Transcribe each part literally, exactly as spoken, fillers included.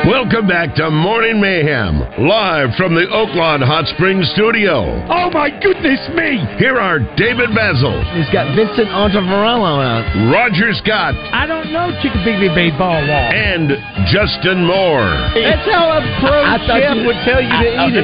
Welcome back to Morning Mayhem, live from the Oaklawn Hot Springs studio. Oh, my goodness me! Here are David Basil. He's got Vincent Ontavarello out. Roger Scott. I don't know Chickabiddy Baseball Wall. And Justin Moore. That's how a pro I, I thought chef you would tell you to I, eat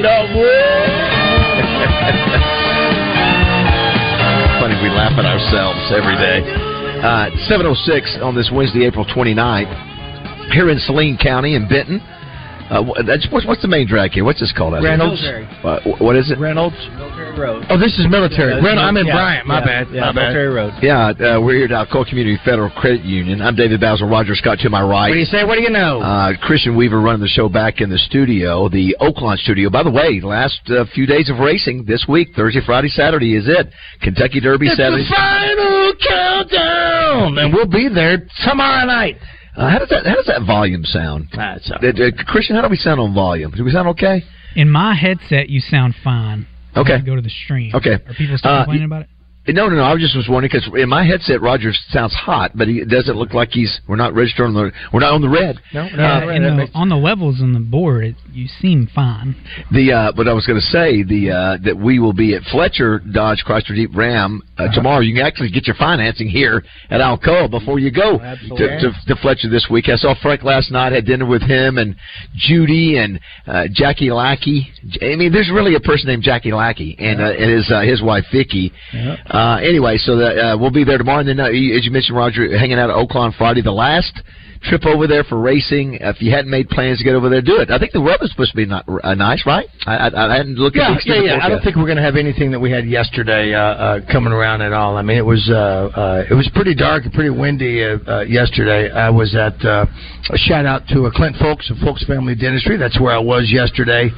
I, it. Funny, we laugh at ourselves every day. Uh, seven oh six on this Wednesday, April twenty-ninth. Here in Saline County in Benton. Uh, that's, what's, what's the main drag here? What's this called? Reynolds. Uh, what is it? Reynolds. Military Road. Oh, this is military. Yeah, Reynolds, I'm in yeah, Bryant. My yeah, bad. Yeah, My bad. Military Road. Yeah, uh, we're here at Alcoa Community Federal Credit Union. I'm David Basil, Roger Scott to my right. What do you say? What do you know? Uh, Christian Weaver running the show back in the studio, the Oaklawn studio. By the way, last uh, few days of racing this week, Thursday, Friday, Saturday is it. Kentucky Derby, it's Saturday. the final countdown, and we'll be there tomorrow night. Uh, how does that How does that volume sound? That's uh, uh, Christian, how do we sound on volume? Do we sound okay? In my headset, you sound fine. Okay. I go to the stream. Okay. Are people still Uh, complaining about it? No, no, no. I was just was wondering because in my headset, Roger sounds hot, but he doesn't look like he's. We're not registered on the. We're not on the red. No, no. Uh, no in the, on the levels on the board, it, you seem fine. The uh, but I was going to say the uh, that we will be at Fletcher Dodge Chrysler Jeep Ram uh, uh-huh. tomorrow. You can actually get your financing here at Alcoa before you go oh, to, to, to Fletcher this week. I saw Frank last night. Had dinner with him and Judy and uh, Jackie Lackey. I mean, there's really a person named Jackie Lackey and, uh, and his uh, his wife Vicky. Yeah. Uh, anyway, so that, uh, we'll be there tomorrow. And then, uh, as you mentioned, Roger, hanging out at Oaklawn Friday. The last trip over there for racing. If you hadn't made plans to get over there, do it. I think the weather's supposed to be not uh, nice, right? I, I, I hadn't looked yeah, at the yeah, yeah. forecast. I don't think we're going to have anything that we had yesterday uh, uh, coming around at all. I mean, it was uh, uh, it was pretty dark and pretty windy uh, uh, yesterday. I was at uh, a shout out to uh, Clint Folks of Folks Family Dentistry. That's where I was yesterday.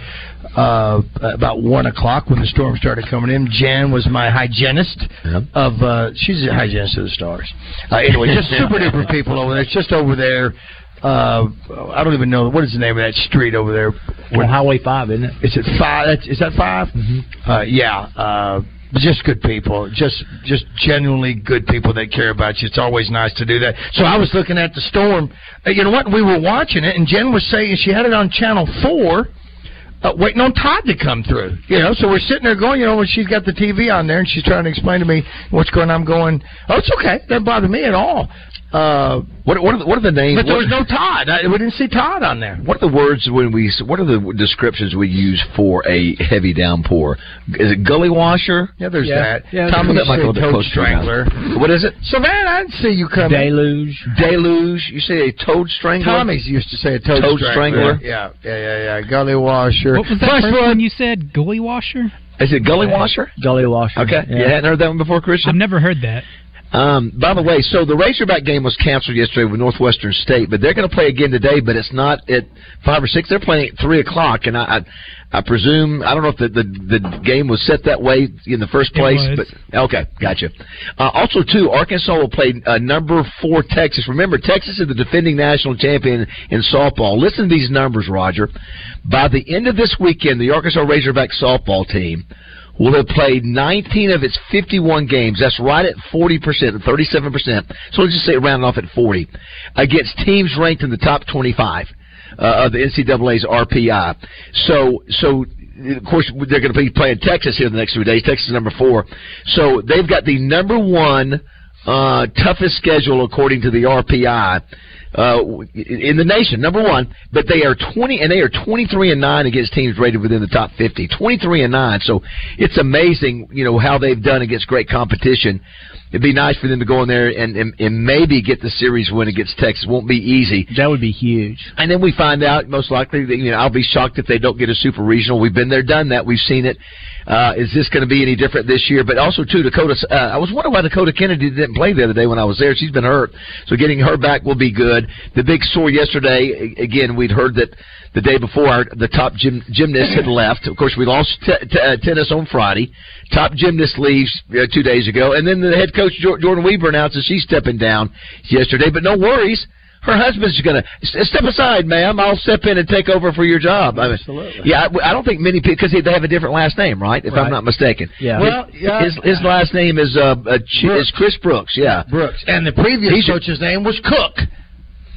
Uh, about one o'clock when the storm started coming in. Jan was my hygienist yep. of. Uh, she's a hygienist of the stars. Uh, anyway, just super duper people over there. It's just over there. Uh, I don't even know what is the name of that street over there. Well, Highway Five, isn't it? Is it five? That's, is that five? Mm-hmm. Uh, yeah. Uh, just good people. Just just genuinely good people that care about you. It's always nice to do that. So I was looking at the storm. Uh, you know what? We were watching it, and Jen was saying she had it on Channel four. Uh, waiting on Todd to come through, you know. So we're sitting there going, you know, when she's got the T V on there and she's trying to explain to me what's going on. I'm going, oh, it's okay. Doesn't bother me at all. Uh, what what are the, what are the names? But there what, was no Todd. I, we didn't see Todd on there. What are the words when we? What are the descriptions we use for a heavy downpour? Is it gully washer? Yeah, there's yeah. that. Yeah, Tom that might go a bit toad close to strangler. What is it? Savannah, I didn't see you coming. Deluge. Deluge. You say a toad strangler? Tommy's used to say a toad, toad strangler. strangler. Yeah, yeah, yeah, yeah. Gully washer. What was that First first one, one you said? Gully washer? Is it gully washer? Gully washer. Okay. Yeah. You hadn't heard that one before, Christian? I've never heard that. Um, by the way, so the Razorback game was canceled yesterday with Northwestern State, but they're going to play again today, but it's not at five or six. They're playing at three o'clock, and I, I, I presume I don't know if the, the the game was set that way in the first place, but okay, gotcha. Uh, also, too, Arkansas will play uh, number four Texas. Remember, Texas is the defending national champion in softball. Listen to these numbers, Roger. By the end of this weekend, the Arkansas Razorback softball team will have played nineteen of its fifty-one games. That's right at forty percent, thirty-seven percent. So let's just say round off at forty. Against teams ranked in the top twenty-five uh, of the N C double A's R P I. So, so of course, they're going to be playing Texas here in the next few days. Texas is number four. So they've got the number one uh, toughest schedule according to the R P I. Uh, in the nation, number one, but they are twenty and they are twenty-three and nine against teams rated within the top fifty. Twenty-three and nine, so it's amazing, you know, how they've done against great competition. It'd be nice for them to go in there and, and, and maybe get the series win against Texas. Won't be easy. That would be huge. And then we find out, most likely, that, you know, I'll be shocked if they don't get a super regional. We've been there, done that. We've seen it. Uh, is this going to be any different this year? But also, too, Dakota, uh, I was wondering why Dakota Kennedy didn't play the other day when I was there. She's been hurt. So getting her back will be good. The big story yesterday, again, we'd heard that the day before, our, the top gym, gymnast had left. Of course, we lost t- t- uh, tennis on Friday. Top gymnast leaves uh, two days ago. And then the head coach, Jordan Weaver, announces she's stepping down yesterday. But no worries. Her husband's going to step aside, ma'am. I'll step in and take over for your job. I mean, Absolutely. Yeah, I, I don't think many people, because they have a different last name, right? If right. I'm not mistaken. Yeah. Well, yeah. His, his last name is uh, uh, is Chris Brooks. Yeah, Brooks. And the previous He's, coach's name was Cook.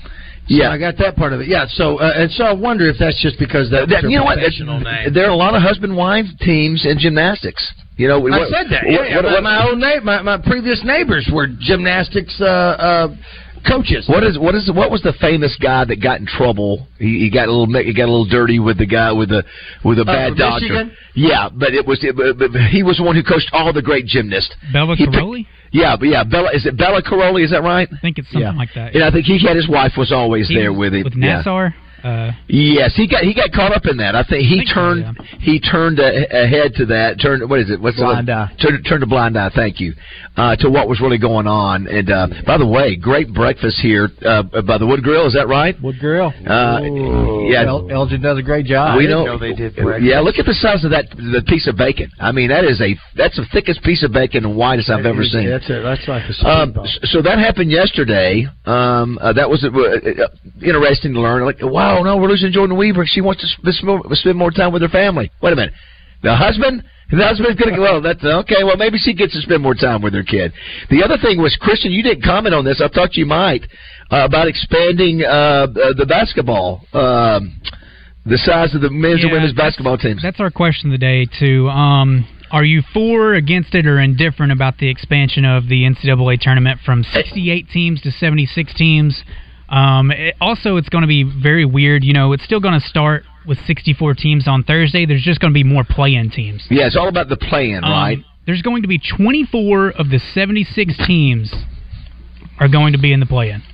So Yeah, I got that part of it. Yeah, so uh, and so I wonder if that's just because that, that was you know what? professional name. There are a lot of husband-wife teams in gymnastics. You know, I what, said that. What, Yeah, what, my, what, my old na- my my previous neighbors were gymnastics uh, uh, coaches. What is what is what was the famous guy that got in trouble? He, he got a little he got a little dirty with the guy with the with a bad uh, doctor. Michigan? Yeah, but it was it, but he was the one who coached all the great gymnasts. Bella He Caroli? picked- Yeah, but yeah, Bella is it Bella Caroli? Is that right? I think it's something Yeah. like that. And I think he had his wife was always He there was with him. With Yeah. Nassar? Uh, Yes, he got he got caught up in that. I think he I think so, turned yeah. he turned a, ahead to that. Turned what is it? What's Blind the, eye. Turned turned a blind eye. Thank you uh, to what was really going on. And uh, by the way, great breakfast here uh, by the Wood Grill. Is that right? Wood Grill. Uh, yeah, El- Elgin does a great job. we didn't know, know they did breakfast. Yeah, look at the size of that the piece of bacon. I mean, that is a that's the thickest piece of bacon and widest I've ever seen. That's a, that's like a Um, speedball. s- so that happened yesterday. Um, uh, that was uh, uh, interesting to learn. Like, wow, no, we're losing Jordan Weaver. She wants to spend more, spend more time with her family. Wait a minute, the husband. The husband's going to go, well, that's okay. Well, maybe she gets to spend more time with her kid. The other thing was, Christian, you didn't comment on this. I thought you might, uh, about expanding uh, uh, the basketball, um, the size of the men's yeah, and women's that's- basketball teams. That's our question of the day, too. Um, are you for, against it, or indifferent about the expansion of the N C double A tournament from sixty-eight teams to seventy-six teams? Um, it, also, it's going to be very weird. You know, it's still going to start with sixty-four teams on Thursday. There's just going to be more play-in teams. Yeah, it's all about the play-in, Um, right? There's going to be twenty-four of the seventy-six teams are going to be in the play-in.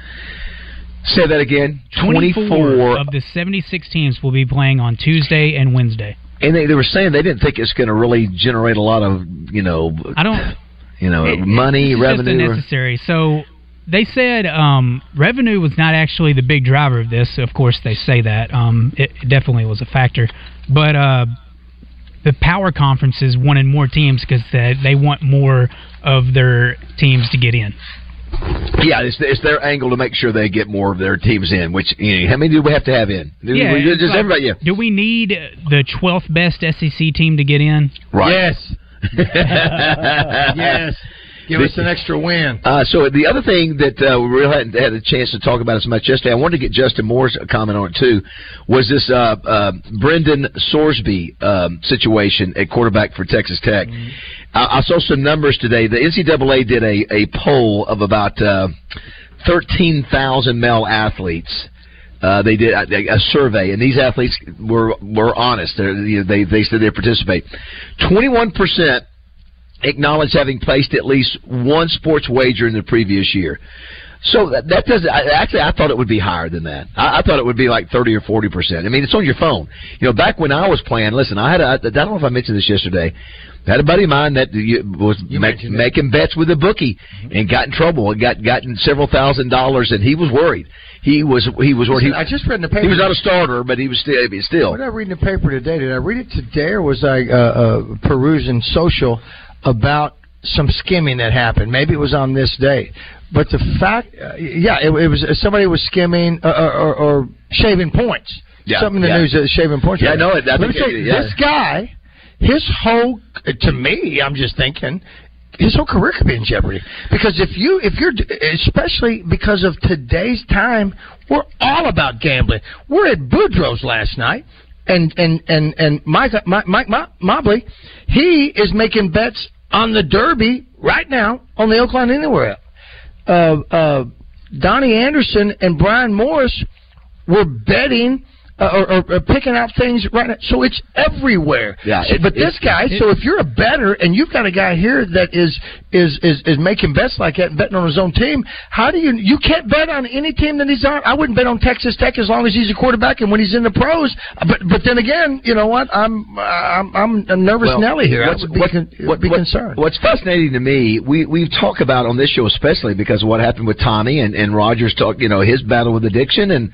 Say that again. twenty-four twenty-four of the seventy-six teams will be playing on Tuesday and Wednesday. And they, they were saying they didn't think it's going to really generate a lot of, you know, I don't. you know, it- money, it's revenue. Just unnecessary. So they said um, revenue was not actually the big driver of this. Of course, they say that. Um, it definitely was a factor, but uh, the power conferences wanted more teams because they, they want more of their teams to get in. Yeah, it's, it's their angle to make sure they get more of their teams in. Which, you know, how many do we have to have in? Do Yeah, we, it's just like, everybody. Yeah, do we need the twelfth best S E C team to get in? right. Yes. Yes. Give us an extra win. Uh, so the other thing that uh, we really hadn't had a chance to talk about as much yesterday, I wanted to get Justin Moore's comment on it too, was this uh, uh, Brendan Sorsby um, situation at quarterback for Texas Tech. Mm-hmm. I, I saw some numbers today. The N C double A did a, a poll of about uh, thirteen thousand male athletes. Uh, they did a, a survey, and these athletes were were honest. They're, you know, they they said they participate. Twenty-one percent acknowledge having placed at least one sports wager in the previous year. So that, that doesn't. I, actually, I thought it would be higher than that. I, I thought it would be like thirty or forty percent. I mean, it's on your phone. You know, back when I was playing, listen, I had a, I don't know if I mentioned this yesterday. I had a buddy of mine that was make, making bets with a bookie and got in trouble and got gotten several thousand dollars, and he was worried. He was he was worried. He, I just read in the paper. he was not a starter, but he was still. Still. What did I read in the paper today? Did I read it today, or was I uh, uh, perusing social about some skimming that happened? Maybe it was on this day. But the fact, uh, yeah, it, it was somebody was skimming uh, or, or, or shaving points. Yeah, Something in the yeah. news that shaving points. Yeah, I know it. I Let me think tell it- you, yeah. this guy, his whole, to me, I'm just thinking, his whole career could be in jeopardy. Because if you, if you're, especially because of today's time, we're all about gambling. We're at Boudreaux's last night, and and and and Mike Mike, Mike Mobley, he is making bets on the Derby right now on the Oakland Anywhere. Uh, uh, Donnie Anderson and Brian Morris were betting uh, or, or, or picking out things right now. So it's everywhere. Yeah, So, it- but this it- guy, it- so if you're a bettor and you've got a guy here that is is is, is making bets like that and betting on his own team, how do you you can't bet on any team that he's on? I wouldn't bet on Texas Tech as long as he's a quarterback and when he's in the pros. But but then again, you know what? I'm I'm I'm a nervous Well, Nelly here. I what's- would be, what- con- what- be what- concerned. What's fascinating to me, we we talk about on this show especially because of what happened with Tommy and and Rogers talk, you know, his battle with addiction, and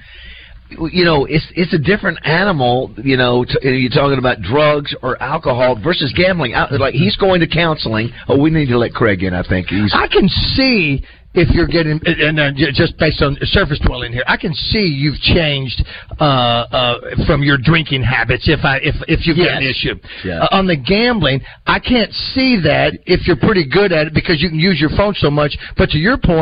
you know, it's it's a different animal. You know, t- you're talking about drugs or alcohol versus gambling. Out- Like he's going to counseling. Oh, we need to let Craig in. I think he's. I can see if you're getting, and uh, j- just based on surface dwelling here, I can see you've changed uh, uh, from your drinking habits. If I, if if you've got an Yes. issue Yeah. uh, on the gambling, I can't see that if you're pretty good at it because you can use your phone so much. But to your point,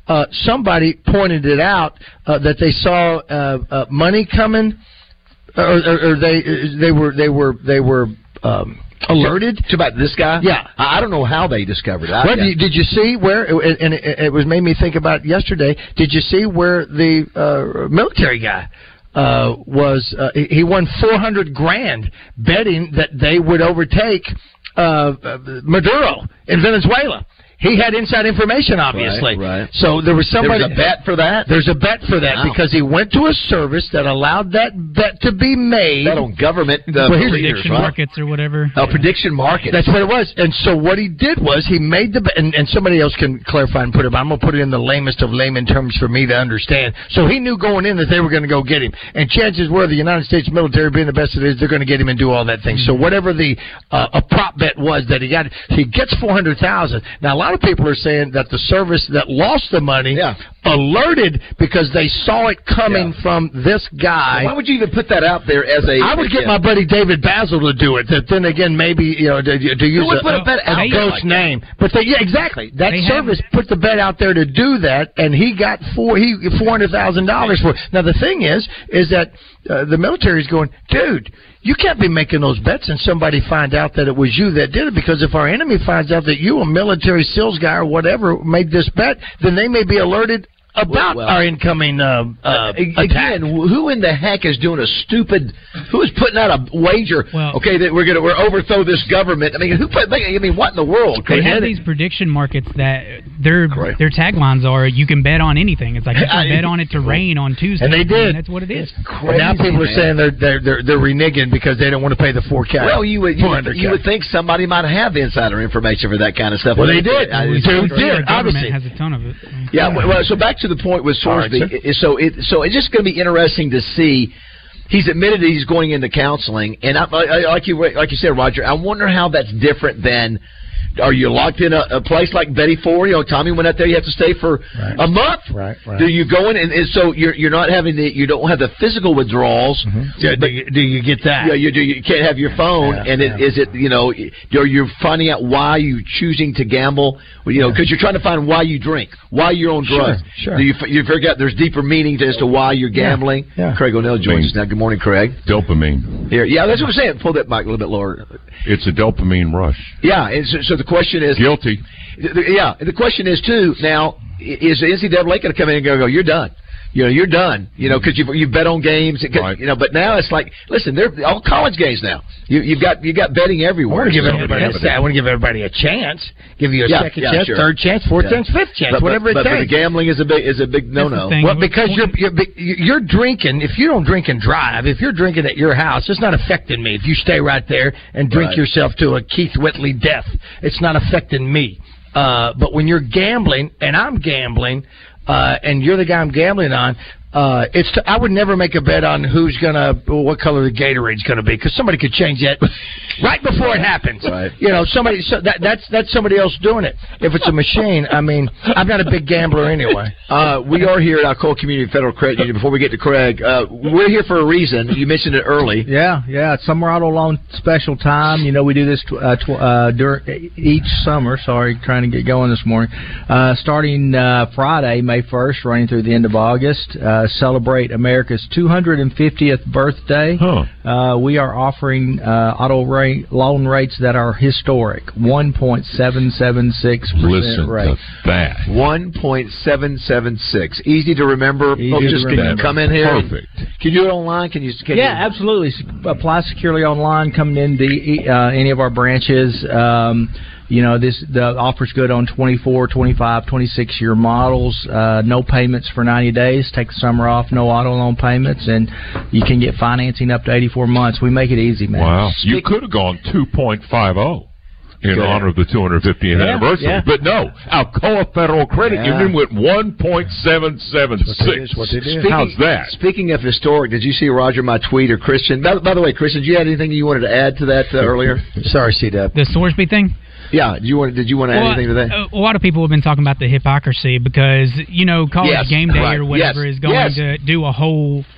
uh, somebody pointed it out uh, that they saw uh, uh, money coming, or, or, or they they were they were they were. Um, Alerted to about this guy? Yeah, I don't know how they discovered it. I, well, did, did you see where? And it, it was made me think about yesterday. Did you see where the uh, military guy uh, was? Uh, he won four hundred grand betting that they would overtake uh, Maduro in Venezuela. He had inside information, obviously. Right, right. So there was somebody. There's a bet for that? There's a bet for that wow. because he went to a service that allowed that bet to be made. Bet on government uh, well, leaders, prediction right? markets or whatever. Oh, prediction markets. That's what it was. And so what he did was he made the bet, and, and somebody else can clarify and put it, but I'm going to put it in the lamest of layman terms for me to understand. So he knew going in that they were going to go get him. And chances were the United States military, being the best it is, they're going to get him and do all that thing. So whatever the uh, a prop bet was that he got, he gets four hundred thousand dollars. Now, a lot of people are saying that the service that lost the money yeah. alerted because they saw it coming yeah. from this guy. Well, why would you even put that out there as a... I would get my buddy David Basil to do it. That then again, maybe, you know, to, to use would a, put a, bet a, a ghost like name. But they, yeah, exactly. That they service have, put the bet out there to do that, and he got four he four hundred thousand dollars for it. Now, the thing is, is that uh, the military is going, dude, you can't be making those bets and somebody find out that it was you that did it, because if our enemy finds out that you, a military SEALs guy or whatever, made this bet, then they may be alerted about well, well, our incoming uh, uh, attack. Again, who in the heck is doing a stupid? Who is putting out a wager? Well, okay, that we're going to we're overthrow this government. I mean, who put? I mean, what in the world? They have these prediction markets that their Correct. their taglines are "You can bet on anything." It's like you can bet on it to rain on Tuesday, and they did. And that's what it is. Crazy, now people are man. saying they're they're they're, they're reneging because they don't want to pay the four K. Well, you would you, would you would think somebody might have insider information for that kind of stuff. Well, they did. I, They Our did. government Obviously, has a ton of it. Yeah. Well, so back to the point with Sorsby. Right, so it so it's just going to be interesting to see. He's admitted that he's going into counseling, and I, I, like you like you said, Roger. I wonder how that's different than. Are you locked in a, a place like Betty Ford? You know, Tommy went out there. You have to stay for right. a month. Right, right. Do you go in and, and so you're you're not having the you don't have the physical withdrawals. Mm-hmm. Yeah, do, you, do you get that? Yeah, you do. You can't have your phone, yeah, and yeah. it, is it you know are you finding out why you choosing to gamble? You know, because yeah. you're trying to find why you drink, why you're on drugs. Sure, sure. Do you you figure out there's deeper meanings as to why you're gambling? Yeah, yeah. Craig O'Neill joins us now. Good morning, Craig. Dopamine. Here, yeah, that's what I'm saying. Pull that mic a little bit lower. It's a dopamine rush. Yeah, and so, so the question is guilty. The, yeah, the question is too. Now, is the N C double A going to come in and go, go? You're done. You know, you're done. You know, because you you bet on games. Right. You know, but now it's like, listen, they're all college games now. You you've got you got betting I everywhere. want to give So- everybody. A, I want to give everybody a chance. Give you a Yeah, second yeah, chance, sure. third chance, fourth Yeah. chance, fifth chance, but, whatever but, it but, but takes. the gambling is a big is a big no no. thing. Well, because you're, you're you're drinking. If you don't drink and drive, if you're drinking at your house, it's not affecting me. If you stay right there and drink Right. yourself to a Keith Whitley death, it's not affecting me. Uh, but when you're gambling and I'm gambling, uh, and you're the guy I'm gambling on. Uh, it's. T- I would never make a bet on who's gonna, what color the Gatorade's gonna be, because somebody could change that right before it happens. Right. You know, somebody. So that that's that's somebody else doing it. If it's a machine, I mean, I'm not a big gambler anyway. Uh, we are here at Alcoa Community Federal Credit Union. Before we get to Craig, uh, we're here for a reason. You mentioned it early. Yeah, yeah. It's Summer Auto Loan special time. You know, we do this tw- uh, tw- uh, during each summer. Sorry, trying to get going this morning. Uh, starting uh, Friday, May first, running through the end of August. Uh, celebrate America's two hundred fiftieth birthday. Huh. Uh, we are offering uh, auto rate, loan rates that are historic. one point seven seven six percent Listen rate. to that. One point seven seven six. Easy to remember. Easy Folks, to just remember. can you come in here? and- Perfect. Can you do it online? Can you? Can Yeah, you, absolutely. S- Apply securely online. Coming into uh, any of our branches. Um, you know, this the offer's good on twenty-four, twenty-five, twenty-six year models. Uh, no payments for ninety days. Take the summer off. No auto loan payments, and you can get financing up to eighty-four months. We make it easy, man. Wow. You Speak- could have gone two point five oh in Good. honor of the two hundred fiftieth Yeah, anniversary. yeah. But no, Alcoa Federal Credit Yeah. Union went one point seven seven six. How's that? Speaking of historic, did you see, Roger, my tweet, or Christian? By, by the way, Christian, did you have anything you wanted to add to that uh, earlier? Sorry, C-Dub. The Sorsby thing? Yeah, did you want? Did you want to add Well, anything to that? uh, a lot of people have been talking about the hypocrisy because, you know, College Yes, Game Day right. or whatever Yes, is going yes. to do a whole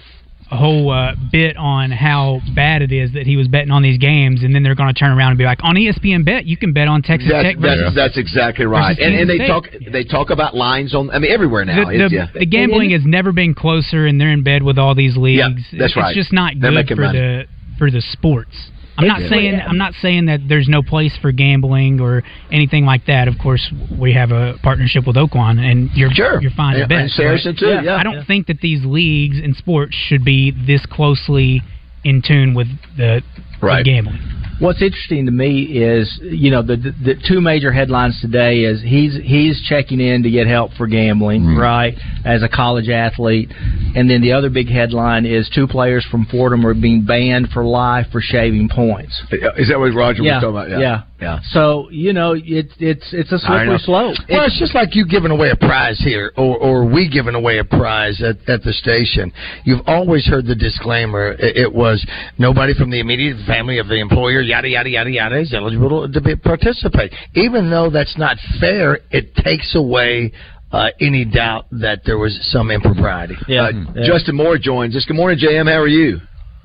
a whole uh, bit on how bad it is that he was betting on these games, and then they're going to turn around and be like, on E S P N Bet, you can bet on Texas that's, Tech. Versus, that's, that's exactly right. And, and they State. talk they talk about lines on. I mean, everywhere now. The, the, yeah. the gambling has never been closer, and they're in bed with all these leagues. Yeah, that's it's right. just not They're good for money. the for the sports. I'm not Yeah. saying I'm not saying that there's no place for gambling or anything like that. Of course, we have a partnership with Oaklawn, and you're Sure. you're fine to Yeah, bet. and Saracen, too, yeah. I don't Yeah. think that these leagues and sports should be this closely in tune with the, Right. the gambling. What's interesting to me is, you know, the, the the two major headlines today is he's he's checking in to get help for gambling, Mm-hmm. right, as a college athlete, and then the other big headline is two players from Fordham are being banned for life for shaving points. Is that what Roger yeah, was talking about? yeah, yeah. So you know, it's it's it's a I know. slippery slope. Well, it's just like you giving away a prize here, or or we giving away a prize at, at the station. You've always heard the disclaimer. It, it was nobody from the immediate family of the employer, yada yada yada yada, is eligible to be, participate. Even though that's not fair, it takes away uh, any doubt that there was some impropriety. Yeah. Uh, yeah. Justin Moore joins us. Good morning, J M. How are you?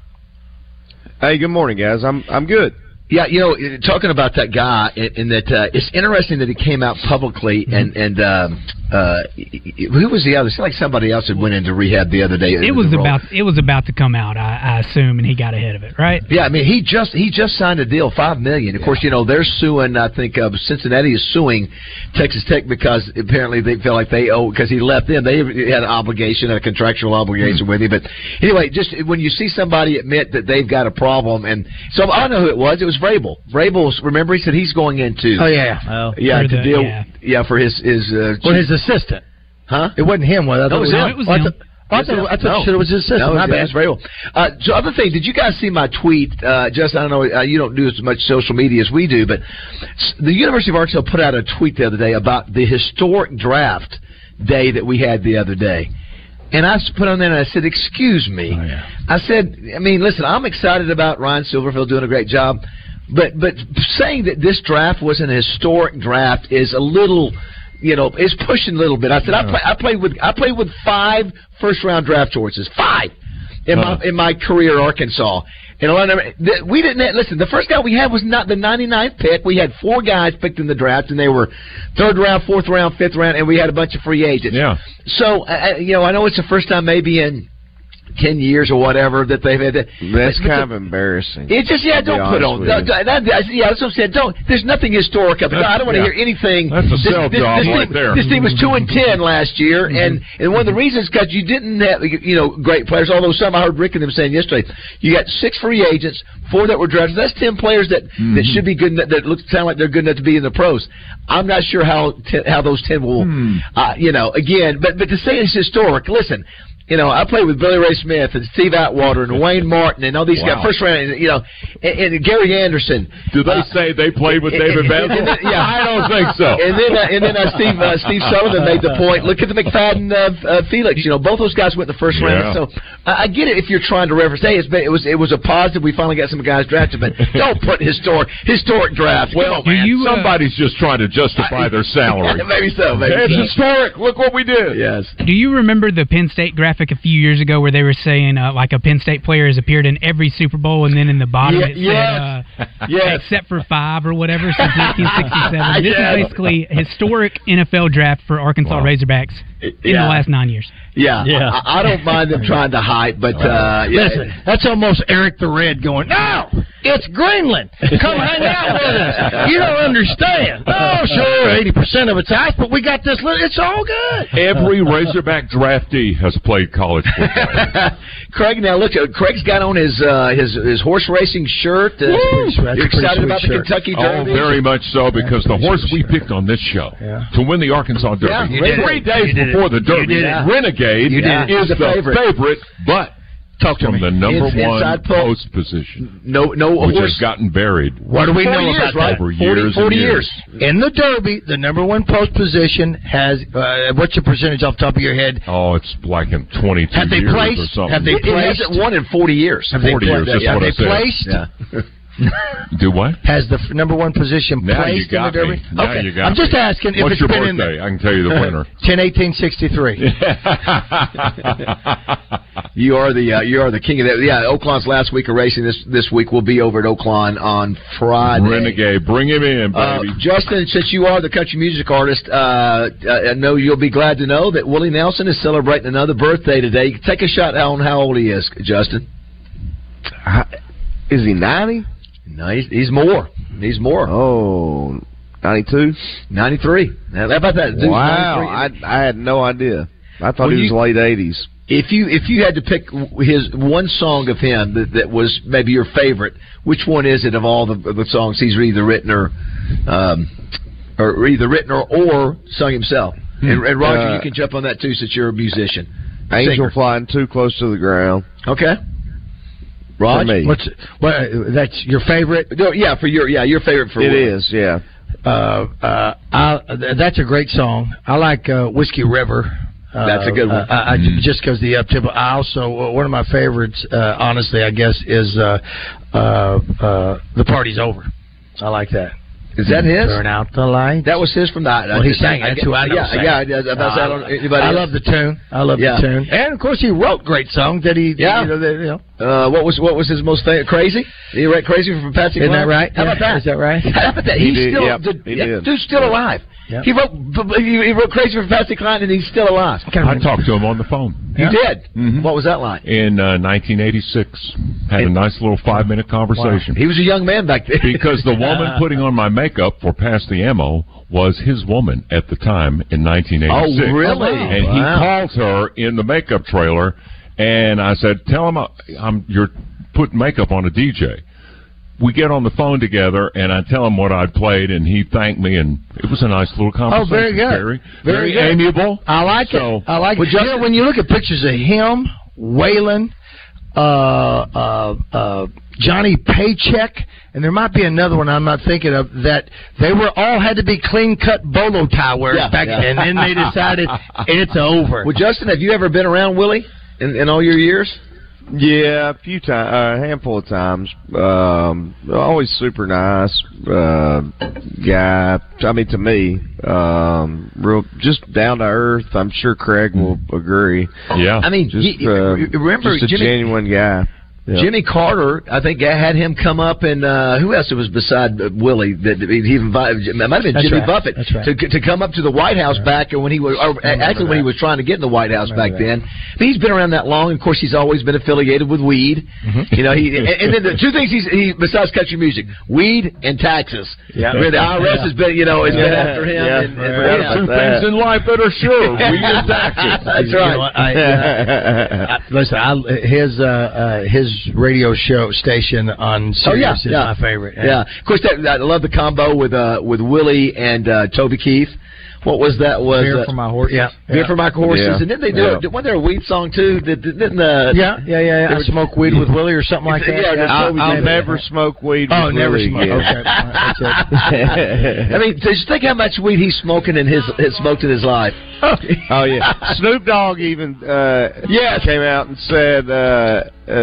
Hey, good morning, guys. I'm I'm good. Yeah, you know, talking about that guy, and, and that uh, it's interesting that he came out publicly, and and um, uh, who was the other? It seemed like somebody else had went into rehab the other day. It was about it was about to come out, I, I assume, and he got ahead of it, right? Yeah, I mean, he just he just signed a deal, five million. Of course, you know they're suing. I think uh, Cincinnati is suing Texas Tech because apparently they feel like they owe because he left them. They had an obligation, a contractual obligation with him. But anyway, just when you see somebody admit that they've got a problem, and so I know who it was. It was Vrabel. Vrabel's. Remember, he said he's going into. Oh yeah, Oh. yeah, For to the- deal. yeah. Yeah, for his his. Uh, well, his assistant. huh? It wasn't him. Was it? I thought No, it was was him. It was I him. thought- I thought, I thought No. it was his assistant. No, My yeah, bad. it's very well. Uh, so, other thing, did you guys see my tweet? Uh, just I don't know, uh, you don't do as much social media as we do, but s- the University of Arkansas put out a tweet the other day about the historic draft day that we had the other day. And I s- put on there and I said, excuse me. Oh, yeah. I said, I mean, listen, I'm excited about Ryan Silverfield doing a great job, but but saying that this draft was an historic draft is a little, you know, it's pushing a little bit. I said, I, play, I played with I played with five first round draft choices, five in my in my career at Arkansas. And a lot of them, we didn't have, listen. The first guy we had was not the ninety-ninth pick. We had four guys picked in the draft, and they were third round, fourth round, fifth round, and we had a bunch of free agents. Yeah. So uh, you know, I know it's the first time maybe in ten years or whatever that they've had that. That's but kind the- of embarrassing. It just yeah, I'll be don't put honest on. with No, you. that, that- yeah, that's what I said. Don't. There's nothing historic about it. I don't want to yeah. hear anything. That's a this, sell this, job this right team, there. This team was two and ten last year, and and one of the reasons because you didn't have you know great players. Although some I heard Rick and them saying yesterday, you got six free agents, four that were drafted. That's ten players that that should be good. enough- That look sound like they're good enough to be in the pros. I'm not sure how t- how those ten will. Uh, you know, again, but but to say it's historic. Listen. You know, I played with Billy Ray Smith and Steve Atwater and Wayne Martin and all these Wow. guys. First round, you know, and, and Gary Anderson. Do they Uh, say they played with David and- Basil? and then- yeah. I don't think so. And then, uh, and then uh, Steve uh, Steve Sullivan made the point. Look at the McFadden uh, uh, Felix. You know, both those guys went the first round. Yeah. So uh, I get it if you're trying to reference. Hey, it's been, it was it was a positive. We finally got some guys drafted, but don't put historic historic draft. Well, Come on, man. you, uh, somebody's just trying to justify their salary. maybe so. Maybe It's so. historic. Look what we did. Yes. Do you remember the Penn State graphic a few years ago where they were saying uh, like a Penn State player has appeared in every Super Bowl, and then in the bottom Yeah, it yes. said uh, Yes. except for five or whatever since nineteen sixty-seven. This Yes. is basically a historic N F L draft for Arkansas Wow. Razorbacks in Yeah. the last nine years. Yeah. Yeah. I, I don't mind them trying to hype, but uh, yeah. Listen, that's almost Eric the Red going, no, it's Greenland. Come hang out with us. You don't understand. Oh, sure, eighty percent of it's ice, but we got this little, it's all good. Every Razorback draftee has played college football. Craig, now look, uh, Craig's got on his uh, his his horse racing shirt. Uh, That's pretty sweet. That's you're a pretty excited sweet about the shirt. Kentucky Oh, Derby? very much so, because the horse we picked on this show Yeah. to win the Arkansas Derby Yeah, you did it. three days You did it. before the You Derby, did it. Renegade You did it. is The the favorite. favorite, but Talk to from me. the number Ins- one inside pull. post position, No, no which horse. has gotten buried. What do we forty know years, about right? that? Over forty, years forty and years. years. In the Derby, the number one post position has, uh, what's your percentage off the top of your head? Oh, it's like in twenty-two Have they years placed? or something. Have they It, it placed? hasn't won in forty years. Have they forty pla- years, that's have what they I said. placed? Yeah. Do what? Has the f- number one position Now placed you got in the Derby? me. Now okay. you got I'm just me. asking if What's it's your been birthday? in the I can tell you the winner. ten eighteen sixty-three. You are the uh, you are the king of that. Yeah, Oaklawn's last week of racing. This this week will be over at Oaklawn on Friday. Renegade, bring him in, baby. Uh, Justin, since you are the country music artist, uh, I know you'll be glad to know that Willie Nelson is celebrating another birthday today. Take a shot on how old he is, Justin. Is he ninety? No, he's, he's more. He's more. Oh, ninety-two? ninety-three. Now, how about that? Dude's Wow, I, ninety-three. I had no idea. I thought Well, he was you- late eighties. If you if you had to pick his one song of him that, that was maybe your favorite, which one is it of all the the songs he's either written or um, or either written or, or sung himself? And, and Roger, Uh, you can jump on that too, since you're a musician. Angel Singer. Flying Too Close to the Ground. Okay. For Rod, me. What's what? That's your favorite? No, yeah, for your yeah your favorite for It Willie. is, yeah. Uh, uh, I, that's a great song. I like uh, Whiskey River. Uh, That's a good one. Uh, I, I, just because the up tempo. I also uh, one of my favorites, uh, honestly, I guess, is uh, uh, uh, The Party's Over. I like that. Is that his? Turn out the light. That was his from the. Well, he sang it. That's who I know. Yeah, sang yeah. it. yeah about that on anybody I else? love the tune. I love Yeah. the tune, and of course, he wrote great songs that he. Yeah. You know, that, you know. Uh, what was what was his most favorite? Crazy? He wrote Crazy from Patsy Isn't that Cline? right? How about Yeah. that? Is that right? How about that? He He's did, still yep, the, he yeah, did. dude's still alive. Yep. He wrote he, he wrote Crazy for Patsy Cline, and he's still alive. I talked to him on the phone. You Yeah. did. Mhm. What was that like? In uh, nineteen eighty-six. Had a And- nice little five-minute conversation. He was a young man back then. Because the woman putting on my makeup for Pass the Ammo was his woman at the time in nineteen eighty-six. Oh, really? And Wow. he calls her in the makeup trailer, and I said, tell him I- I'm, you're putting makeup on a D J. We get on the phone together, and I tell him what I'd played, and he thanked me, and it was a nice little Oh, conversation. very good. Very, Very very, good. amiable. I like So- it. I like Well, it. You Justin- know, when you look at pictures of him, Waylon, uh, uh, uh, Johnny Paycheck, and there might be another one I'm not thinking of, that they were all had to be clean cut bolo tie wearers Yeah, back yeah. then, and then they decided it's over. Well, Justin, have you ever been around Willie in, in all your years? Yeah, a few times, a handful of times. Um, always super nice uh, guy. I mean, to me, um, real just down to earth. I'm sure Craig will agree. Yeah. I mean, Just, he, uh, remember just a Jimmy, genuine guy. Yeah. Jimmy Carter, I think, had him come up, and uh, who else was beside uh, Willie? That he invited. It might have been That's Jimmy right. Buffett That's right. to to come up to the White House back when he was, or actually when he was trying to get in the White House back then. But he's been around that long. Of course, he's always been affiliated with weed. Mm-hmm. You know, he and, and then the two things he's he besides country music, weed and taxes. Yeah. Where the I R S Yeah. has been, you know, has been Yeah. after him. Yeah. And, and, Right. yeah. Two That. things in life that are sure. Weed and taxes. That's You know, right. I, uh, I, listen, I, his uh, uh, his radio show station on Sirius Oh yeah, is yeah. my favorite. Yeah, of course. That, I love the combo with uh, with Willie and uh, Toby Keith. What was that? Was Beer uh, for my horse. Yeah. Beer for my horses? Yeah. And didn't they do Yeah. it? Wasn't there a weed song too? Did, didn't uh, Yeah, yeah, yeah. yeah. I smoke weed with Willie or something like that. Yeah, that's I, Toby I'll did. never smoke weed. Oh, with never Willie smoke. again. Okay, that's it. I mean, just think how much weed he's smoking in his, his smoked in his life. Oh yeah, Snoop Dogg even uh, Yes. came out and said uh, uh,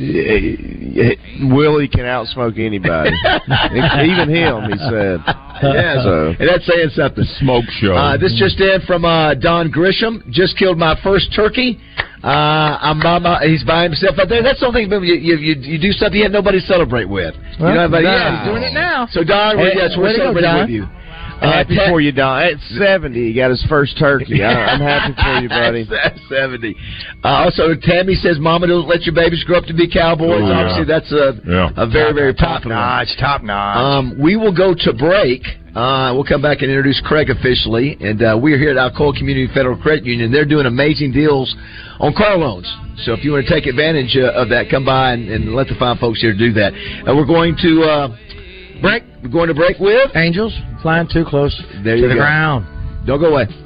Willie can outsmoke anybody, even him. He said, Yeah, So- and that's saying something. Smoke show. Uh, this just in from uh, Don Grisham. Just killed my first turkey. Uh, I'm by my, he's by himself out there. That's the only thing. You, you, you, you do something you have nobody to celebrate with. Well, you know, everybody, Don, yeah, he's doing it now. So Don, we're, Hey, yes, way we're to go, celebrating Don. with you. happy Ted- for you, Don. At seventy, he got his first turkey. I, I'm happy for you, buddy. seventy. Uh, also, Tammy says, "Mama, don't let your babies grow up to be cowboys." Oh, yeah. Obviously, that's a Yeah. a very very top popular. one. notch, top notch. Um, we will go to break. Uh, we'll come back and introduce Craig officially. And uh, we're here at Alcoa Community Federal Credit Union. They're doing amazing deals on car loans. So if you want to take advantage uh, of that, come by and, and let the fine folks here do that. Uh, we're going to uh, break. We're going to break with Angels flying too close There to you the go. ground. Don't go away.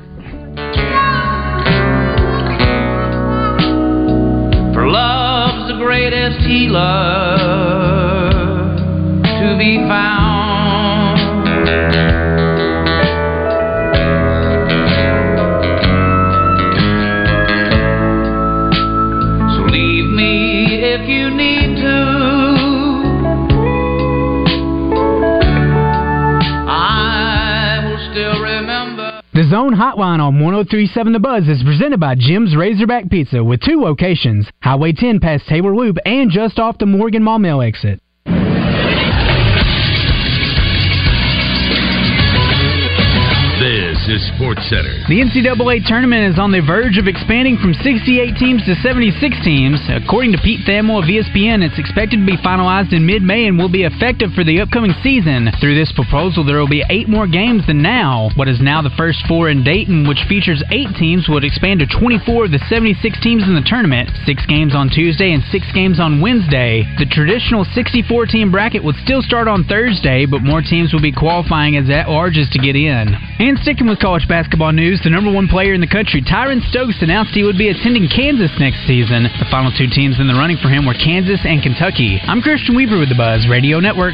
For love's the greatest healer to be found. So leave me if you need to. Zone Hotline on one oh three point seven The Buzz is presented by Jim's Razorback Pizza with two locations, Highway ten past Taylor Loop and just off the Morgan Maumelle exit. This is Sports Center. The N C double A tournament is on the verge of expanding from sixty-eight teams to seventy-six teams. According to Pete Thamel of E S P N, it's expected to be finalized in mid-May and will be effective for the upcoming season. Through this proposal, there will be eight more games than now. What is now the first four in Dayton, which features eight teams, would expand to twenty-four of the seventy-six teams in the tournament, six games on Tuesday and six games on Wednesday. The traditional sixty-four team bracket would still start on Thursday, but more teams will be qualifying as at-larges to get in. And sticking with college basketball news, the number one player in the country, Tyron Stokes, announced he would be attending Kansas next season. The final two teams in the running for him were Kansas and Kentucky. I'm Christian Weaver with the Buzz Radio Network.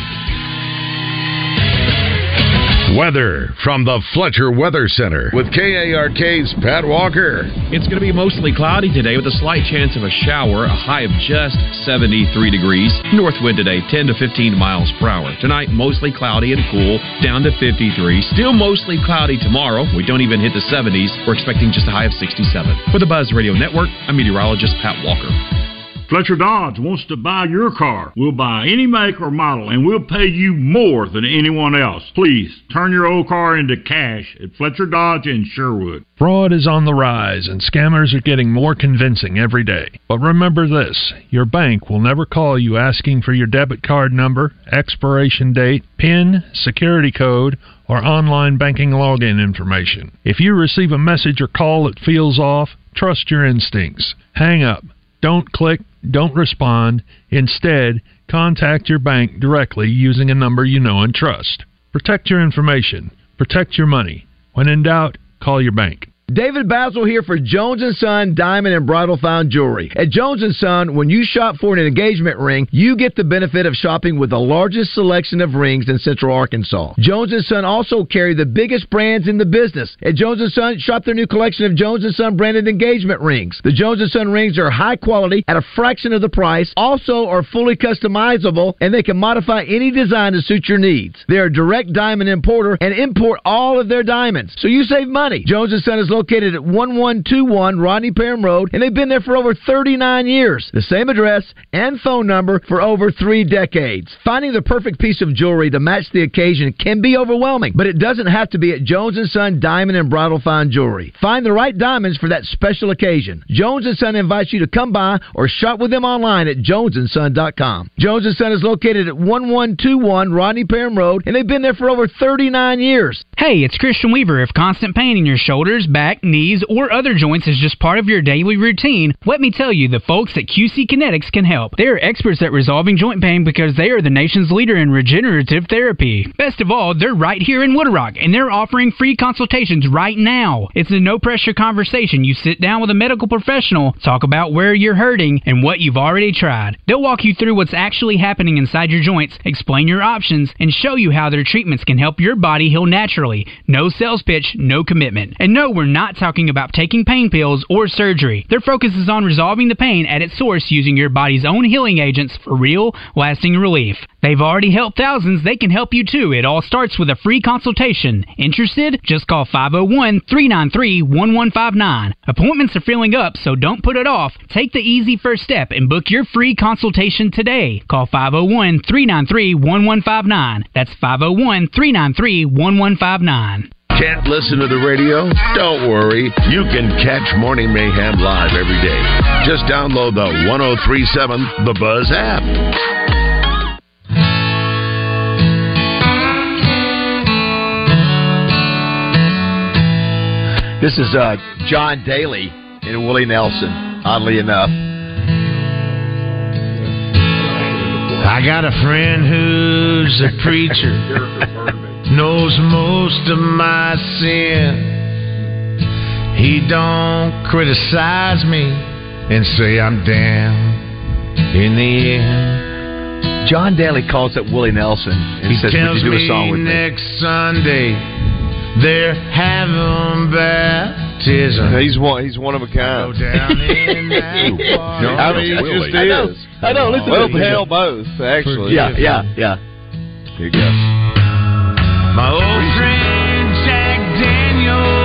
Weather from the Fletcher Weather Center with K A R K's Pat Walker. It's going to be mostly cloudy today with a slight chance of a shower, a high of just seventy-three degrees. North wind today, ten to fifteen miles per hour. Tonight, mostly cloudy and cool, down to fifty-three. Still mostly cloudy tomorrow. We don't even hit the seventies. We're expecting just a high of sixty-seven. For the Buzz Radio Network, I'm meteorologist Pat Walker. Fletcher Dodge wants to buy your car. We'll buy any make or model, and we'll pay you more than anyone else. Please, turn your old car into cash at Fletcher Dodge in Sherwood. Fraud is on the rise, and scammers are getting more convincing every day. But remember this, your bank will never call you asking for your debit card number, expiration date, PIN, security code, or online banking login information. If you receive a message or call that feels off, trust your instincts. Hang up. Don't click, don't respond. Instead, contact your bank directly using a number you know and trust. Protect your information. Protect your money. When in doubt, call your bank. David Basil here for Jones and Son Diamond and Bridal Fine Jewelry. At Jones and Son, when you shop for an engagement ring, you get the benefit of shopping with the largest selection of rings in Central Arkansas. Jones and Son also carry the biggest brands in the business. At Jones and Son, shop their new collection of Jones and Son branded engagement rings. The Jones and Son rings are high quality at a fraction of the price, also are fully customizable, and they can modify any design to suit your needs. They are a direct diamond importer and import all of their diamonds, so you save money. Jones and Son is located at one one two one Rodney Parham Road, and they've been there for over thirty-nine years. The same address and phone number for over three decades. Finding the perfect piece of jewelry to match the occasion can be overwhelming, but it doesn't have to be at Jones and Son Diamond and Bridal Fine Jewelry. Find the right diamonds for that special occasion. Jones and Son invites you to come by or shop with them online at jones and son dot com. Jones and Son is located at one one two one Rodney Parham Road, and they've been there for over thirty-nine years. Hey, it's Christian Weaver. If constant pain in your shoulders, back, knees, or other joints is just part of your daily routine, let me tell you, the folks at Q C Kinetics can help. They are experts at resolving joint pain because they are the nation's leader in regenerative therapy. Best of all, they're right here in Wood Rock, and they're offering free consultations right now. It's a no-pressure conversation. You sit down with a medical professional, talk about where you're hurting and what you've already tried. They'll walk you through what's actually happening inside your joints, explain your options, and show you how their treatments can help your body heal naturally. No sales pitch, no commitment. And no, we're not talking about taking pain pills or surgery. Their focus is on resolving the pain at its source using your body's own healing agents for real, lasting relief. They've already helped thousands. They can help you too. It all starts with a free consultation. Interested? Just call five oh one, three nine three, one one five nine. Appointments are filling up, so don't put it off. Take the easy first step and book your free consultation today. Call five oh one, three nine three, one one five nine. That's five oh one, three nine three, one one five nine. Can't listen to the radio? Don't worry. You can catch Morning Mayhem live every day. Just download the one oh three point seven The Buzz app. This is uh, John Daly and Willie Nelson, oddly enough. I got a friend who's a preacher, knows most of my sin. He don't criticize me and say I'm damned in the end. John Daly calls up Willie Nelson and he says, tells would you do a song with me? Next Sunday they're having baptism. He's one. He's one of a kind. Go down in that water. I mean, he just I know. is. I know. Listen well, to hell, both actually. Yeah, yeah, yeah. Here you go. My old friend Jack Daniels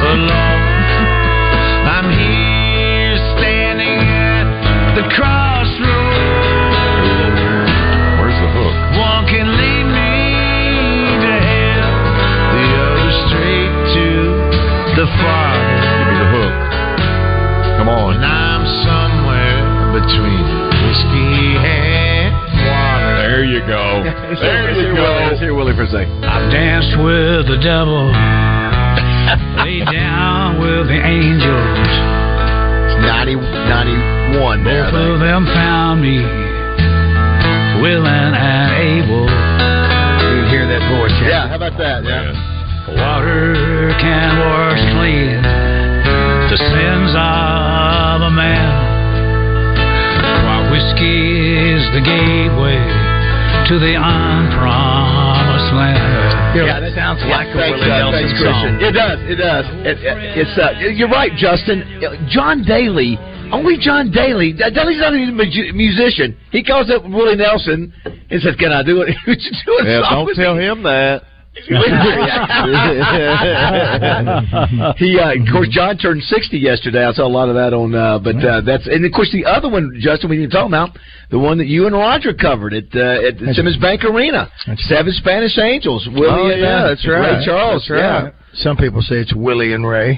alone. I'm here standing at the crossroads. Where's the hook? One can lead me to hell, the other straight to the Father. Give me the hook. Come on. And I'm somewhere between whiskey and water. There you go. There you go. Let's hear Willie for a second. I've danced with the devil, laid down with the angels. It's ninety, ninety-one there. Both of them found me willing and able. You hear that voice? Yeah, how about that? Yeah. Water can wash clean the sins of a man, while whiskey is the gateway to the unpromised land. Yeah, that sounds like a Willie Nelson song. It does. It does. It, it, it's uh, you're right, Justin. John Daly. Only John Daly. Daly's not even a musician. He calls up Willie Nelson and saes, "Can I do it?" Would you do a Yeah, song don't with tell me? him that. he, uh, of course, John turned sixty yesterday. I saw a lot of that on, uh, but uh, that's, and of course, the other one, Justin, we didn't talk about, the one that you and Roger covered at, uh, at Simmons Bank Arena, Seven Spanish Angels. Willie Oh, and, yeah, uh, that's right. Ray Charles. That's right. Yeah. Some people say it's Willie and Ray.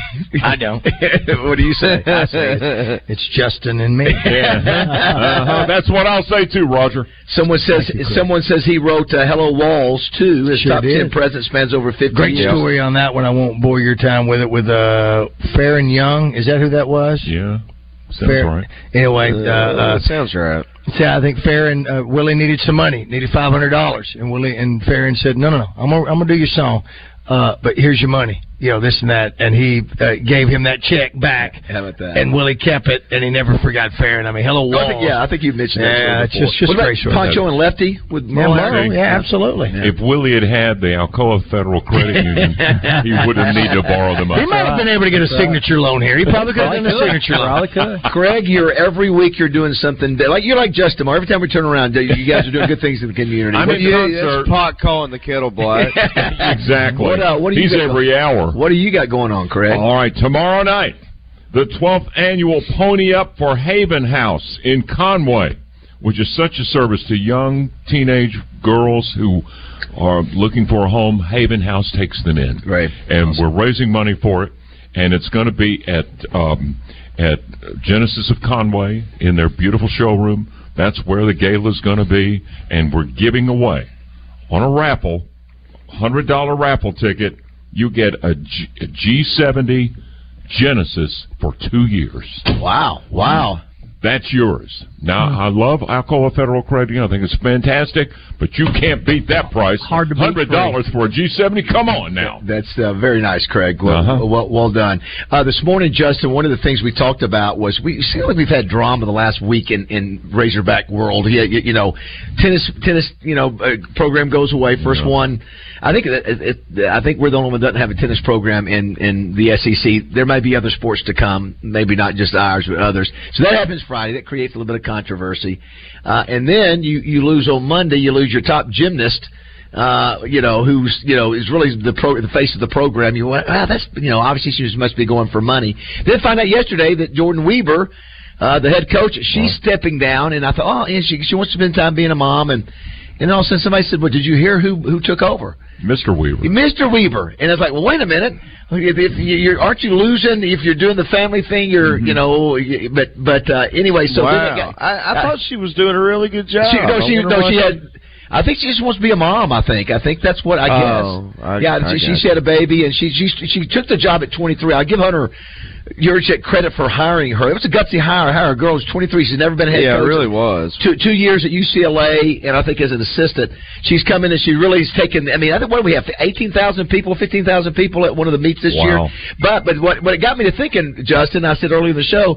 I don't. What do you say? I say it's, it's Justin and me. Yeah. Uh-huh. That's what I'll say too, Roger. Someone says you, someone says he wrote uh, "Hello Walls" too. His Sure top did. ten present spans over fifty Great years. story on that one. I won't bore your time with it. With uh, Farron Young, is that who that was? Yeah, sounds Fair- right. Anyway, uh, Uh, uh, sounds right. see, I think Farron uh, Willie needed some money, needed five hundred dollars, and Willie and Farron said, "No, no, no, I'm gonna, I'm gonna do your song, uh, but here's your money." You know, this and that, and he uh, gave him that check back. How about that? And Willie kept it, and he never forgot Farron. I mean, hello, Oh, I Walls. think, yeah, I think you've mentioned that. Yeah, story it's before. just- just what about great story. Poncho and Lefty with Yeah, Merle? Merle, yeah, absolutely. If Willie had had the Alcoa Federal Credit Union, he wouldn't need to borrow the money. He might have been able to get a signature loan here. He probably could have done a signature loan. Greg, you're every week you're doing something that, like you're like Justin. Every time we turn around, you guys are doing good things in the community. I'm What- in Yeah, concert. that's pot calling the kettle black. Exactly. What, uh, what do you He's got- every hour. What do you got going on, Craig? All right, tomorrow night, the twelfth annual Pony Up for Haven House in Conway, which is such a service to young teenage girls who are looking for a home. Haven House takes them in. Right. And Awesome. we're raising money for it, and it's going to be at um, at Genesis of Conway in their beautiful showroom. That's where the gala is going to be, and we're giving away on a raffle, one hundred dollars raffle ticket. You get a, G, a G seventy Genesis for two years. Wow, wow. That's yours. Now, I love Alcoa Federal Credit Union. I think it's fantastic, but you can't beat that price. Hard to beat one hundred dollars for a G seventy? Come on now. That's uh, very nice, Craig. Well, Uh-huh. well, well done. Uh, this morning, Justin, one of the things we talked about was we it seems like we've had drama the last week in, in Razorback world. Yeah, you, you know, tennis, tennis, you know, uh, program goes away. First Yeah. one. I think it, it, it, I think we're the only one that doesn't have a tennis program in, in the S E C. There may be other sports to come, maybe not just ours, but others. So that happens Friday. That creates a little bit of controversy. Uh, and then you, you lose on Monday. You lose your top gymnast. Uh, you know, who's, you know, is really the pro, the face of the program. You went, ah, that's, you know, obviously she must be going for money. Then find out yesterday that Jordan Weaver, uh, the head coach, she's stepping down, and I thought, oh, yeah, she, she wants to spend time being a mom, and, and all of a sudden somebody said, well, did you hear who, who took over? Mister Weaver. Mister Weaver. And I was like, well, wait a minute. If, if you're, aren't you losing if you're doing the family thing? You're, Mm-hmm. you know, you- but, but, uh, anyway, so then wow. it got, I, I thought she was doing a really good job. she, no, I she, wonder no, why she had. I think she just wants to be a mom. I think. I think that's what I guess. Oh, I- yeah, I she, she got she had a baby, and she she she took the job at twenty-three. I give her Yurchek credit for hiring her. It was a gutsy hire. Hire a girl who's twenty-three. She's never been a head Yeah, it coach. really was. Two two years at U C L A, and I think as an assistant, she's come in and she really has taken. I mean, I think what do we have? Eighteen thousand people, fifteen thousand people at one of the meets this Wow. year. But but what what it got me to thinking, Justin, I said earlier in the show.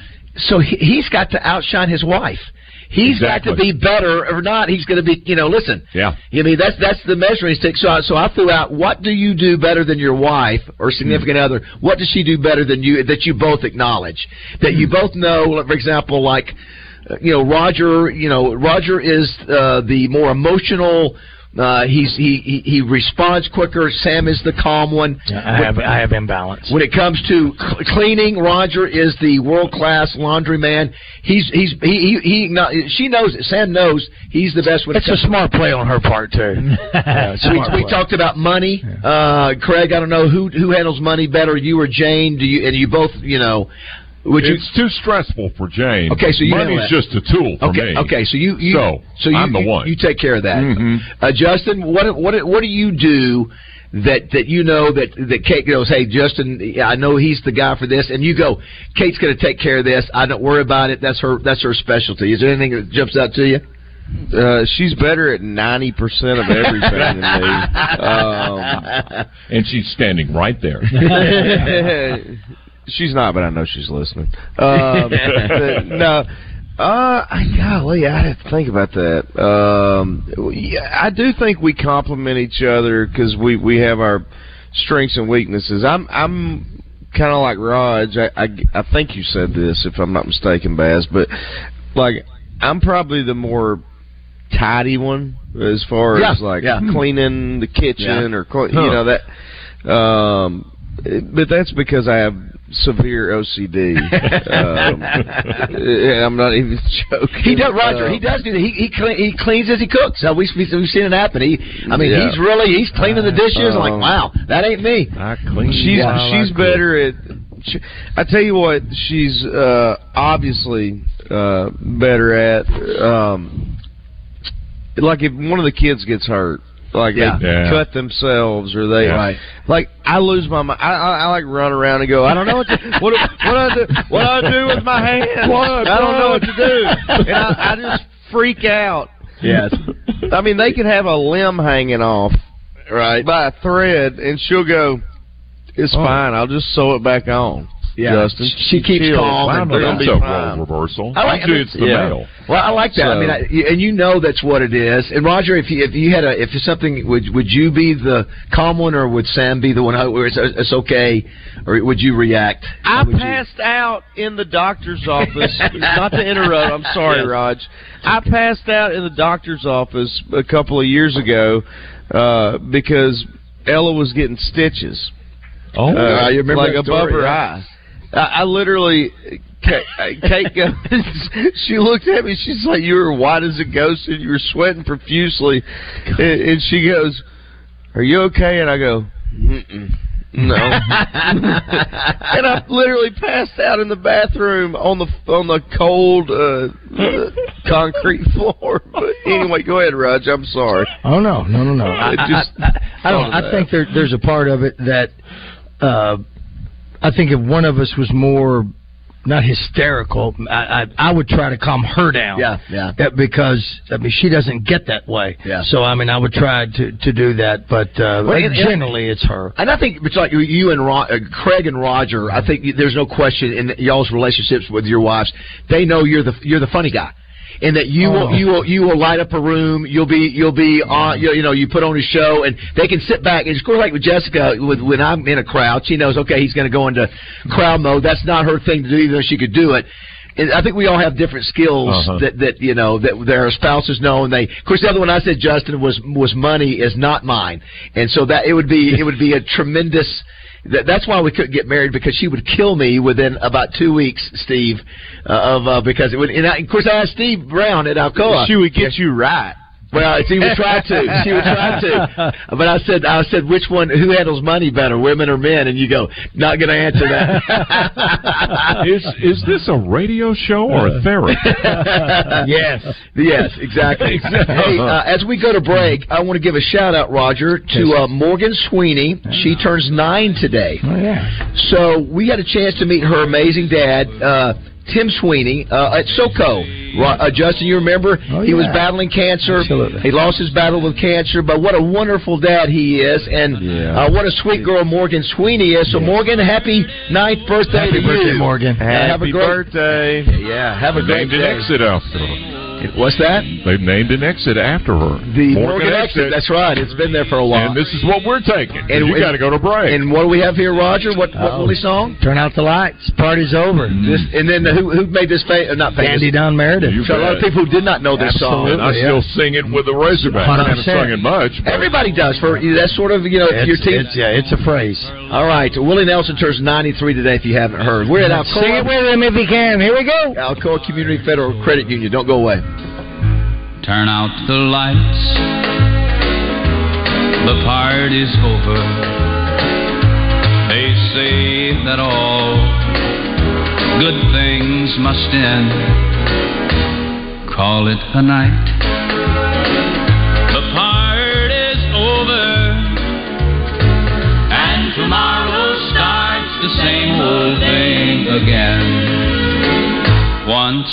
So he, he's got to outshine his wife. He's Exactly. got to be better or not. He's going to be, you know, listen. Yeah. I mean, that's that's the measuring stick. So, I, so I threw out, what do you do better than your wife or significant Mm. other? What does she do better than you that you both acknowledge? That you both know, like, for example, like, uh, you know, Roger, you know, Roger is uh, the more emotional, Uh, he's he, he he responds quicker. Sam is the calm one. I have I have imbalance. When it comes to cl- cleaning, Roger is the world class laundryman. He's he's he he, he not, she knows it. Sam knows he's the best. When it's it a smart play on her part too. yeah, we we talked about money. Uh, Craig, I don't know who who handles money better, you or Jane. Do you and you both? You know. Would it's you, too stressful for Jane. Okay, so you money's just a tool for okay, me. Okay, so you, you so, so you, I'm the you, one. You take care of that. Mm-hmm. Uh, Justin, what what what do you do that that you know that that Kate goes, hey, Justin, I know he's the guy for this, and you go, Kate's going to take care of this. I don't worry about it. That's her that's her specialty. Is there anything that jumps out to you? Uh, she's better at ninety percent of everything than me. Um, and she's standing right there. She's not, but I know she's listening. Um, but, no, uh, golly, I have to think about that. Um, yeah, I do think we complement each other because we, we have our strengths and weaknesses. I'm I'm kind of like Raj. I, I I think you said this, if I'm not mistaken, Baz, but like I'm probably the more tidy one as far yeah, as like yeah. cleaning the kitchen yeah. or cl- huh. you know that. Um, but that's because I have severe O C D. um, I'm not even joking. He does, Roger. Uh, he does do that. He he, clean, he cleans as he cooks. Uh, we've we've seen it happen. He, I mean, yeah. he's really he's cleaning the dishes. Um, I'm like, wow, that ain't me. I clean. She's yeah, she's I better at. She, I tell you what, she's uh, obviously uh, better at. Um, like if one of the kids gets hurt. Like yeah. they yeah. cut themselves, or they yeah. right. Like I lose my mind. I, I, I like run around and go. I don't know what to, what what I do. What I do with my hands. What? I don't know what to do. And I, I just freak out. Yes. I mean, they could have a limb hanging off, right, by a thread, and she'll go. It's oh. fine. I'll just sew it back on. Yeah, Justin. she keeps Chill. calm. Well, and no, they're that's gonna a be fine. role reversal. I like Usually I mean, it's the yeah. male. Well, I like that. So, I mean, I, and you know that's what it is. And Roger, if you if you had a if it's something, would would you be the calm one, or would Sam be the one where it's, it's okay, or would you react? I would passed you? out in the doctor's office. Not to interrupt. I'm sorry, yes. Raj. I passed out in the doctor's office a couple of years ago uh, because Ella was getting stitches. Oh, uh, I remember like that above story, her yeah. eye. I, I literally, Kate, Kate goes, she looked at me, she's like, you were white as a ghost and you were sweating profusely. And, and she goes, are you okay? And I go, mm-mm, no. And I literally passed out in the bathroom on the on the cold uh, uh, concrete floor. But anyway, go ahead, Raj. I'm sorry. Oh, no, no, no, no. I, just I, I, I don't. I think there, there's a part of it that uh, I think if one of us was more not hysterical, I, I I would try to calm her down. Yeah, yeah. Uh, because I mean she doesn't get that way. Yeah. So I mean I would try to, to do that, but uh, well, and, generally it's her. And I think it's like you and Ro- uh, Craig and Roger. I think there's no question in y'all's relationships with your wives. They know you're the you're the funny guy. And that you oh. will you will you will light up a room. You'll be you'll be on you, you know you put on a show, and they can sit back. And it's sort of like with Jessica. With, when I'm in a crowd, she knows okay he's going to go into crowd mode. That's not her thing to do, even though she could do it. And I think we all have different skills uh-huh. that that you know that their spouses know. And they, of course, the other one I said, Justin, was was money is not mine, and so that it would be it would be a tremendous. That's why we couldn't get married, because she would kill me within about two weeks, Steve. Uh, of uh, because it would. And I, of course, I asked Steve Brown at Alcoa. She would get you right. Well, she would try to. She would try to. But I said, I said, which one? Who handles money better, women or men? And you go, not going to answer that. is is this a radio show or a therapy? yes, yes, exactly. Hey, uh, as we go to break, I want to give a shout out, Roger, to uh, Morgan Sweeney. She turns nine today. Oh yeah. So we had a chance to meet her amazing dad. Uh, Tim Sweeney uh, at SoCo. Uh, Justin, you remember? Oh, he yeah. was battling cancer. Absolutely. He lost his battle with cancer, but what a wonderful dad he is, and yeah. uh, what a sweet girl Morgan Sweeney is. So, yeah. Morgan, happy ninth birthday happy to birthday, you. Morgan. Uh, have happy a great birthday. Yeah, have a great Named an day. exit after. What's that? They've named an exit after her. The Morgan, Morgan exit. That's right. It's been there for a while. And this is what we're taking. And you got to go to break. And what do we have here, Roger? What what Oh. Willie song? Turn out the lights. Party's over. This, and then the, who who made this famous? Uh, not famous. Andy Don Meredith. You So a lot of bet. people who did not know this Absolutely. song. And I Yeah. still sing it with the Razorbacks. I haven't sung it much. But Everybody does. For that's sort of you know It's, your team. it's, yeah, it's a phrase. All right, Willie Nelson turns ninety-three today. If you haven't heard, we're at Alcoa. Sing it with him if you can. Here we go. Alcoa Community Federal Credit Union. Don't go away. Turn out the lights. The party's over. They say that all good things must end. Call it a night. The party's over, and tomorrow starts the same old thing again. Once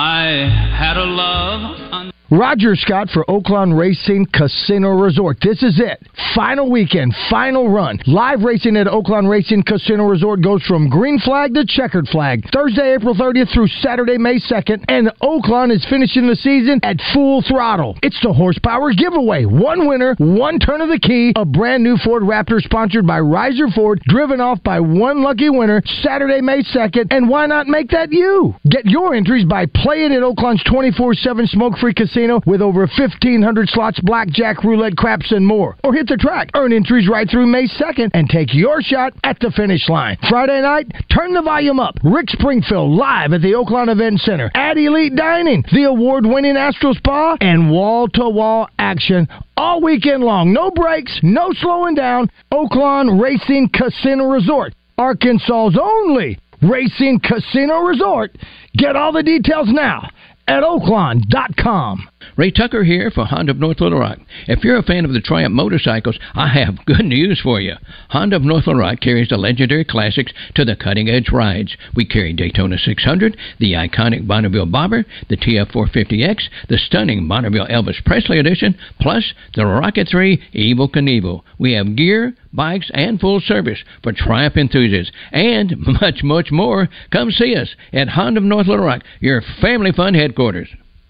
I had a love. Roger Scott for Oaklawn Racing Casino Resort. This is it. Final weekend, final run. Live racing at Oaklawn Racing Casino Resort goes from green flag to checkered flag. Thursday, April thirtieth through Saturday, May second. And Oaklawn is finishing the season at full throttle. It's the horsepower giveaway. One winner, one turn of the key. A brand new Ford Raptor sponsored by Riser Ford, driven off by one lucky winner, Saturday, May second. And why not make that you? Get your entries by playing at Oaklawn's twenty-four seven smoke-free casino with over fifteen hundred slots, blackjack, roulette, craps, and more. Or hit the track. Earn entries right through May second and take your shot at the finish line. Friday night, turn the volume up. Rick Springfield live at the Oaklawn Event Center. At Elite Dining, the award-winning Astro Spa, and wall-to-wall action all weekend long. No breaks, no slowing down. Oaklawn Racing Casino Resort, Arkansas's only racing casino resort. Get all the details now at oaklawn dot com. Ray Tucker here for Honda of North Little Rock. If you're a fan of the Triumph motorcycles, I have good news for you. Honda of North Little Rock carries the legendary classics to the cutting-edge rides. We carry Daytona six hundred, the iconic Bonneville Bobber, the T F four fifty X, the stunning Bonneville Elvis Presley edition, plus the Rocket three Evel Knievel. We have gear, bikes, and full service for Triumph enthusiasts, and much, much more. Come see us at Honda of North Little Rock, your family fun headquarters.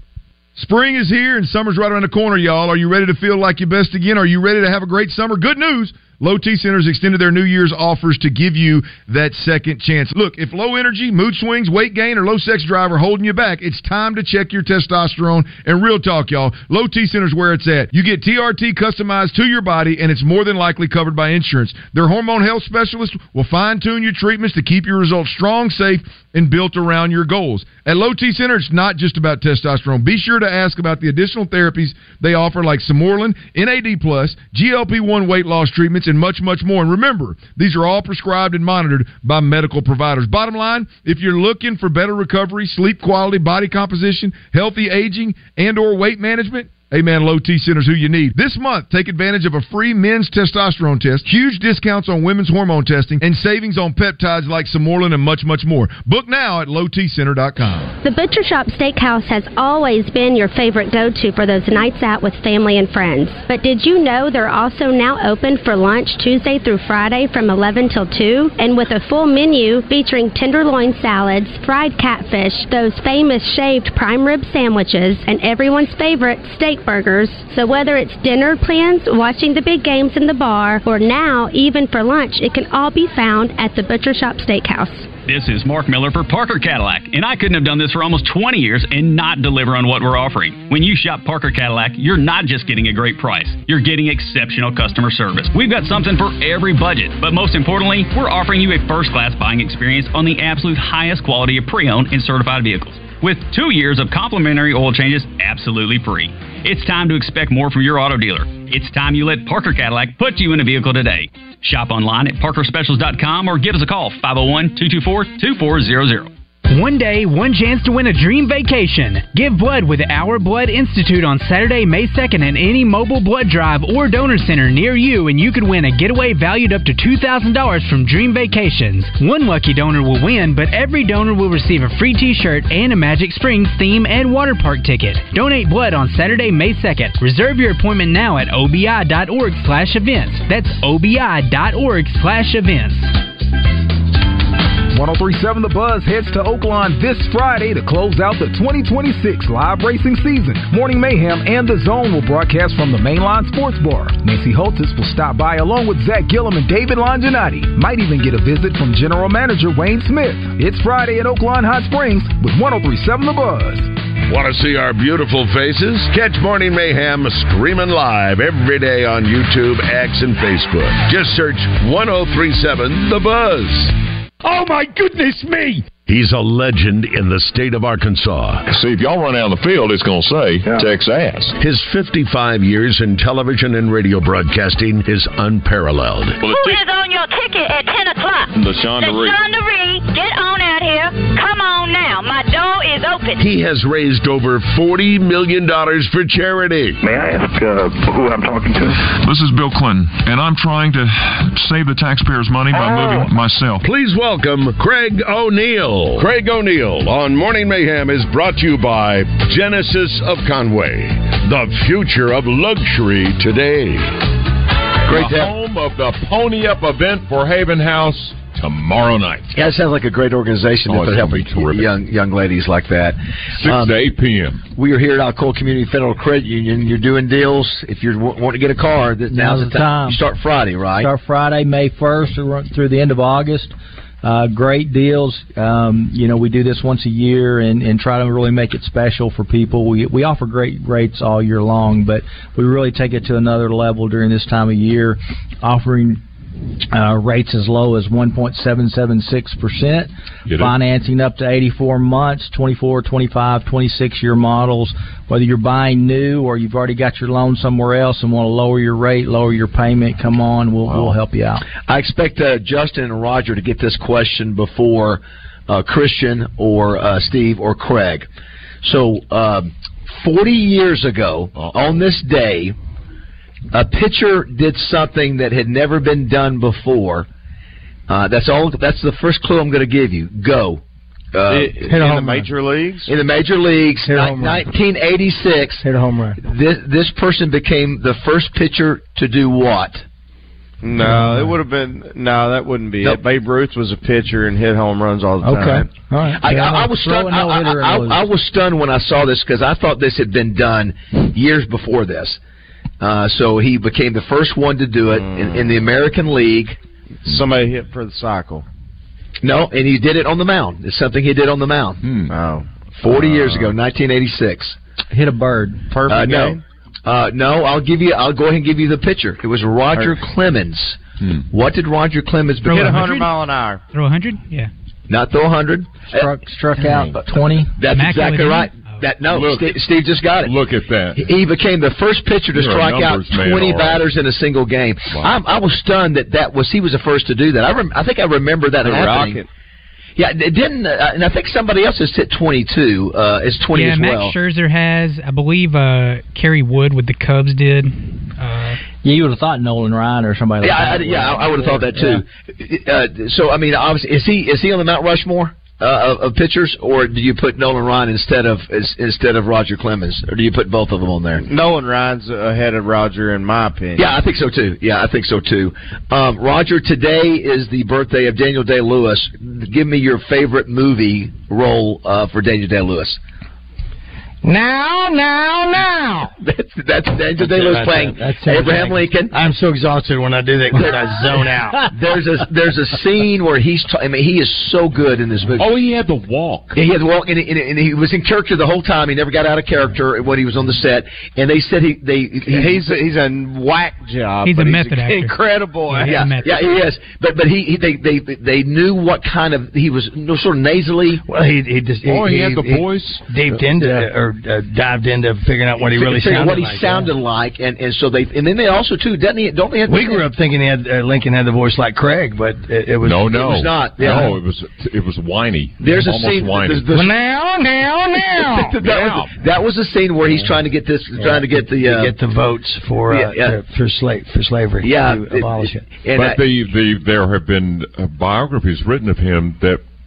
Spring is here and summer's right around the corner, y'all. Are you ready to feel like your best again? Are you ready to have a great summer? Good news! Low T Centers extended their New Year's offers to give you that second chance. Look, if low energy, mood swings, weight gain, or low sex drive are holding you back, it's time to check your testosterone. And real talk, y'all, Low T Centers where it's at. You get T R T customized to your body, and it's more than likely covered by insurance. Their hormone health specialist will fine-tune your treatments to keep your results strong, safe, and built around your goals. At Low T Center, it's not just about testosterone. Be sure to ask about the additional therapies they offer, like Samorlin, N A D plus, G L P one weight loss treatments, and much, much more. And remember, these are all prescribed and monitored by medical providers. Bottom line, if you're looking for better recovery, sleep quality, body composition, healthy aging, and or weight management, hey man, Low T Center's who you need. This month, take advantage of a free men's testosterone test, huge discounts on women's hormone testing, and savings on peptides like Samorlin and much, much more. Book now at low t center dot com. The Butcher Shop Steakhouse has always been your favorite go-to for those nights out with family and friends. But did you know they're also now open for lunch Tuesday through Friday from eleven till two? And with a full menu featuring tenderloin salads, fried catfish, those famous shaved prime rib sandwiches, and everyone's favorite steak burgers. So whether it's dinner plans, watching the big games in the bar, or now even for lunch, it can all be found at the Butcher Shop Steakhouse. This is Mark Miller for Parker Cadillac, and I couldn't have done this for almost twenty years and not deliver on what we're offering. When you shop Parker Cadillac, you're not just getting a great price, you're getting exceptional customer service. We've got something for every budget, but most importantly, we're offering you a first-class buying experience on the absolute highest quality of pre-owned and certified vehicles, with two years of complimentary oil changes absolutely free. It's time to expect more from your auto dealer. It's time you let Parker Cadillac put you in a vehicle today. Shop online at parker specials dot com or give us a call, five oh one, two two four, two four zero zero. One day, one chance to win a dream vacation. Give blood with Our Blood Institute on Saturday, May second at any mobile blood drive or donor center near you, and you could win a getaway valued up to two thousand dollars from Dream Vacations. One lucky donor will win, but every donor will receive a free t-shirt and a Magic Springs theme and water park ticket. Donate blood on Saturday, May second. Reserve your appointment now at obi.org slash events. That's obi.org slash events. one oh three point seven The Buzz heads to Oaklawn this Friday to close out the twenty twenty-six live racing season. Morning Mayhem and The Zone will broadcast from the Mainline Sports Bar. Nancy Holtis will stop by along with Zach Gillum and David Longinati. Might even get a visit from General Manager Wayne Smith. It's Friday at Oaklawn Hot Springs with one oh three point seven The Buzz. Want to see our beautiful faces? Catch Morning Mayhem streaming live every day on YouTube, X, and Facebook. Just search one oh three point seven The Buzz. Oh, my goodness me! He's a legend in the state of Arkansas. See, if y'all run out on the field, it's going to say, Texas. His fifty-five years in television and radio broadcasting is unparalleled. Who is on your ticket at ten o'clock? The Shonda Reed. Shonda Reed, get on out here. Come on now. My door is open. He has raised over forty million dollars for charity. May I ask uh, who I'm talking to? This is Bill Clinton, and I'm trying to save the taxpayers' money by moving myself. Please welcome Craig O'Neill. Craig O'Neill on Morning Mayhem is brought to you by Genesis of Conway, the future of luxury today. Great the home of the Pony Up event for Haven House tomorrow night. Yeah, it sounds like a great organization oh, for helping young young ladies like that. Six um, to eight p.m. We are here at Alcoa Community Federal Credit Union. You're doing deals. If you want to get a car, now's, now's the time. time. You start Friday, right? Start Friday, May first, through the end of August. Uh, great deals. Um, you know, we do this once a year and, and try to really make it special for people. We we offer great rates all year long, but we really take it to another level during this time of year, offering uh, rates as low as one point seven seven six percent, financing up to eighty-four months, twenty-four, twenty-five, twenty-six year models. Whether you're buying new or you've already got your loan somewhere else and want to lower your rate, lower your payment, come on, we'll, wow. we'll help you out. I expect uh, Justin and Roger to get this question before uh, Christian or uh, Steve or Craig. So, uh, forty years ago, Uh-oh. on this day, a pitcher did something that had never been done before. Uh, that's all. That's the first clue I'm going to give you. Go. Uh, it, in the major run. leagues? In the major leagues, ni- nineteen eighty-six. Hit a home run. This, this person became the first pitcher to do what? No, it would have been. No, that wouldn't be nope. it. Babe Ruth was a pitcher and hit home runs all the okay. time. Okay, all right. I, I, I was stunned. I, I, I, I was stunned when I saw this because I thought this had been done years before this. Uh, so he became the first one to do it mm. in, in the American League. Somebody hit for the cycle. No, and he did it on the mound. It's something he did on the mound. Hmm. Oh. Forty uh, years ago, nineteen eighty-six. Hit a bird. Perfect uh, no. game? Uh, no, I'll give you. I'll go ahead and give you the pitcher. It was Roger Clemens. Hmm. What did Roger Clemens do? Hit a hundred mile an hour. Throw a hundred? Yeah. Not throw a hundred. Struck, struck out twenty. That's Immaculate exactly right. That no, look, Steve, Steve just got it. Look at that. He became the first pitcher to You're strike out twenty man, batters right. in a single game. Wow. I'm, I was stunned that that was he was the first to do that. I rem, I think I remember that the happening. Rocket. Yeah, it didn't, uh, and I think somebody else has hit twenty-two. Uh, it's twenty yeah, as well. Yeah, Max Scherzer has. I believe uh, Kerry Wood with the Cubs did. Uh, yeah, you would have thought Nolan Ryan or somebody. Yeah, like that. I, yeah, I would have thought that too. Yeah. Uh, so I mean, obviously, is he is he on the Mount Rushmore? Uh, of, of pitchers, or do you put Nolan Ryan instead of is, instead of Roger Clemens, or do you put both of them on there? Nolan Ryan's ahead of Roger, in my opinion. Yeah, I think so too. Yeah, I think so too. Um, Roger, today is the birthday of Daniel Day-Lewis. Give me your favorite movie role uh, for Daniel Day-Lewis. Now, now, now. That's that's Daniel Day-Lewis playing that's Abraham like, Lincoln. I'm so exhausted when I do that because I zone out. There's a there's a scene where he's. T- I mean, he is so good in this movie. Oh, he had the walk. Yeah, he had the walk, and, and, and he was in character the whole time. He never got out of character when he was on the set. And they said he they he, he's a, he's a whack job. He's but a method he's actor. Incredible. Yeah, yeah, yeah, he is. But but he, he they they they knew what kind of he was. No, sort of nasally. Well, he he just. Oh, he, he had the he, voice. Dived into yeah. or uh, dived into figuring out what he really figuring sounded what he like. sounded yeah. like, and, and so they and then they also too doesn't he don't they have we grew up thinking he had uh, Lincoln had the voice like Craig, but it, it was no no it was not yeah. no it was it was whiny. There's almost a scene whiny. there's, there's, now now now that, was, that was a scene where he's trying to get this yeah. trying to get the uh, to get the votes for uh, yeah, yeah. To, for slave for slavery yeah to abolish it. it but I, the the there have been uh, biographies written of him that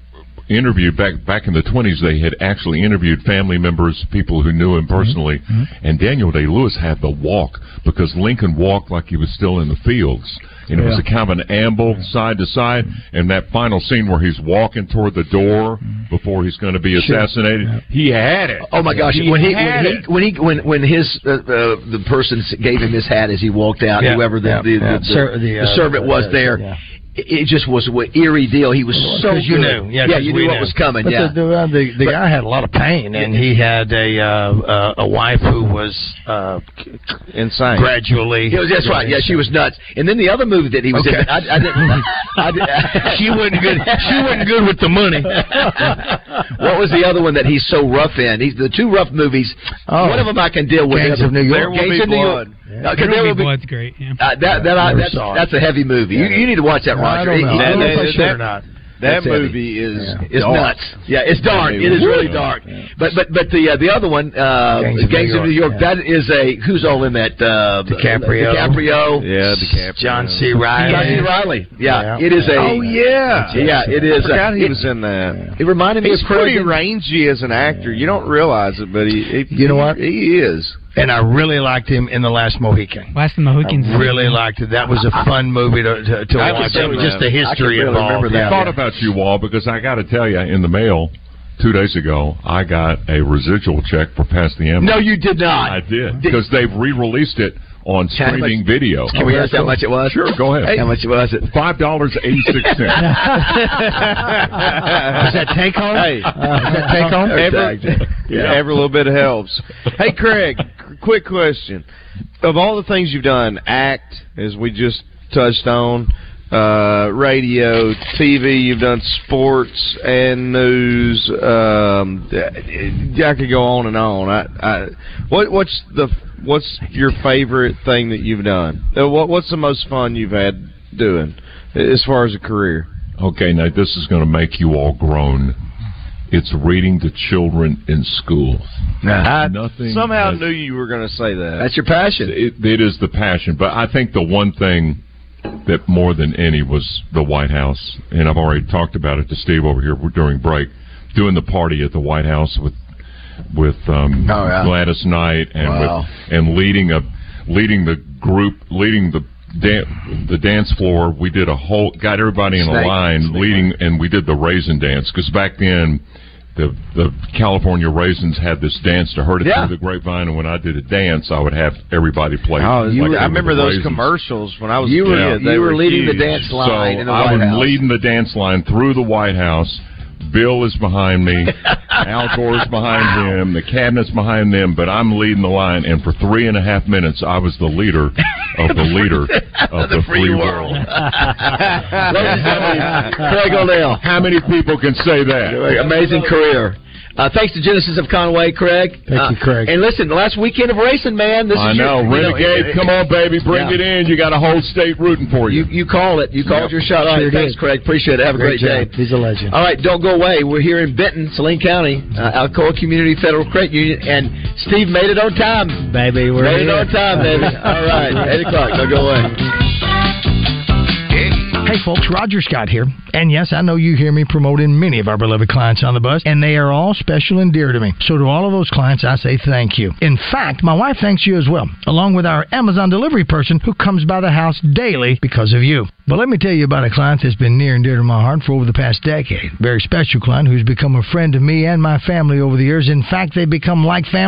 interviewed back back in the twenties. They had actually interviewed family members, people who knew him personally, Mm-hmm. and Daniel Day-Lewis had the walk because Lincoln walked like he was still in the fields. And it was a Yeah. kind of an amble side to side, and that final scene where he's walking toward the door before he's going to be Sure. assassinated, he had it. Oh my gosh! He when he had when it. he when he when when his uh, uh, the person gave him his hat as he walked out, Yeah, whoever the yeah, the, yeah. the, Ser- the, the, the uh, servant was uh, there. yeah. It it just was an eerie deal. He was so 'Cause you good. knew, yeah, yeah 'cause you we knew what knew. was coming. But yeah, the the, uh, the, the But- guy had a lot of pain, and he had a uh, uh, a wife who was uh, insane. Gradually, He was, that's right. Yeah, she was nuts. And then the other movie that he was Okay. in, I, I didn't. I, I, She wasn't good. She wasn't good with the money. What was the other one that he's so rough in? He's the two rough movies. Oh. One of them I can deal with. Gangs of New York. There Will Gangs Be of New Blood. York. Yeah. Uh, 'cause There Will Be Be- Blood's great. Yeah. Uh, that that I, Never that's saw it. that's a heavy movie. You, you need to watch that, Roger. I don't know. It- I don't know if I it- should or not. That That's heavy. movie is It's dark. nuts. Yeah, it's dark. That It movie is was really dark. dark. But but but the uh, the other one, uh, Gangs Gangs, of New of New York, York. yeah. That is a who's all in that? Uh, DiCaprio. DiCaprio. Yeah, DiCaprio. John C. Riley. John C. Riley. Yeah, Yeah. it is a. Oh yeah, Yeah, it is. I forgot uh, he it, was in that. it reminded me He's of Craig pretty and- rangy as an actor. You don't realize it, but he, he You know what? he is. And I really liked him in The Last Mohican. Last of the Mohicans. I really liked it. That was a fun movie to to, to I watch. can It was see just that. the history I can really involved. remember that. I thought about you, Wall, because I got to tell you, in the mail two days ago, I got a residual check for Past the Ember. No, you did not. I did because they've re-released it on How much- streaming video. Can we ask how much it was? Sure, go ahead. How much was it? Five dollars eighty six cents. Was that take home? Hey, Was that take home? every, yeah, every little bit helps. Hey, Craig, quick question: of all the things you've done, act, as we just touched on, uh, radio, T V, you've done sports and news. Um, I could go on and on. I, I, what, what's the what's your favorite thing that you've done? Uh, What, what's the most fun you've had doing as far as a career? Okay, now this is going to make you all groan. It's reading to children in school. I Nothing somehow has- knew you were going to say that. That's your passion. It, it is the passion, but I think the one thing that more than any was the White House, and I've already talked about it to Steve over here during break, doing the party at the White House with with um, Oh, yeah. Gladys Knight and Wow. with and leading a leading the group, leading the dan- the dance floor. We did a whole got everybody in Snake. a line Snake. leading, and we did the raisin dance because back then. The the California Raisins had this dance to heard it Yeah. through the grapevine, and when I did a dance, I would have everybody play. Oh, you like were, they I were remember the those Raisins. commercials when I was You a were kid. They you were leading the huge. dance line so in the I White was House. leading the dance line through the White House. Bill is behind me. Al Gore's behind him. The cabinet's behind them, but I'm leading the line. And for three and a half minutes, I was the leader of the leader of the, free world. Craig O'Neill. How many people can say that? Amazing career. Uh, thanks to Genesis of Conway, Craig. Thank uh, you, Craig. And listen, the last weekend of racing, man. This I is know, your, you Renegade. Come on, baby, bring Yeah. it in. You got a whole state rooting for you. You you called it. You called your shot. All right, Sure thanks, did. Craig. Appreciate it. Have a great, job. day. He's a legend. All right, don't go away. We're here in Benton, Saline County, uh, Alcoa Community Federal Credit Union, and Steve made it on time. Baby, we're Made it here. on time, baby. All right, eight o'clock. Don't go away. Hey folks, Roger Scott here. And yes, I know you hear me promoting many of our beloved clients on the bus, and they are all special and dear to me. So to all of those clients, I say thank you. In fact, my wife thanks you as well, along with our Amazon delivery person who comes by the house daily because of you. But let me tell you about a client that's been near and dear to my heart for over the past decade. Very special client who's become a friend to me and my family over the years. In fact, they've become like family.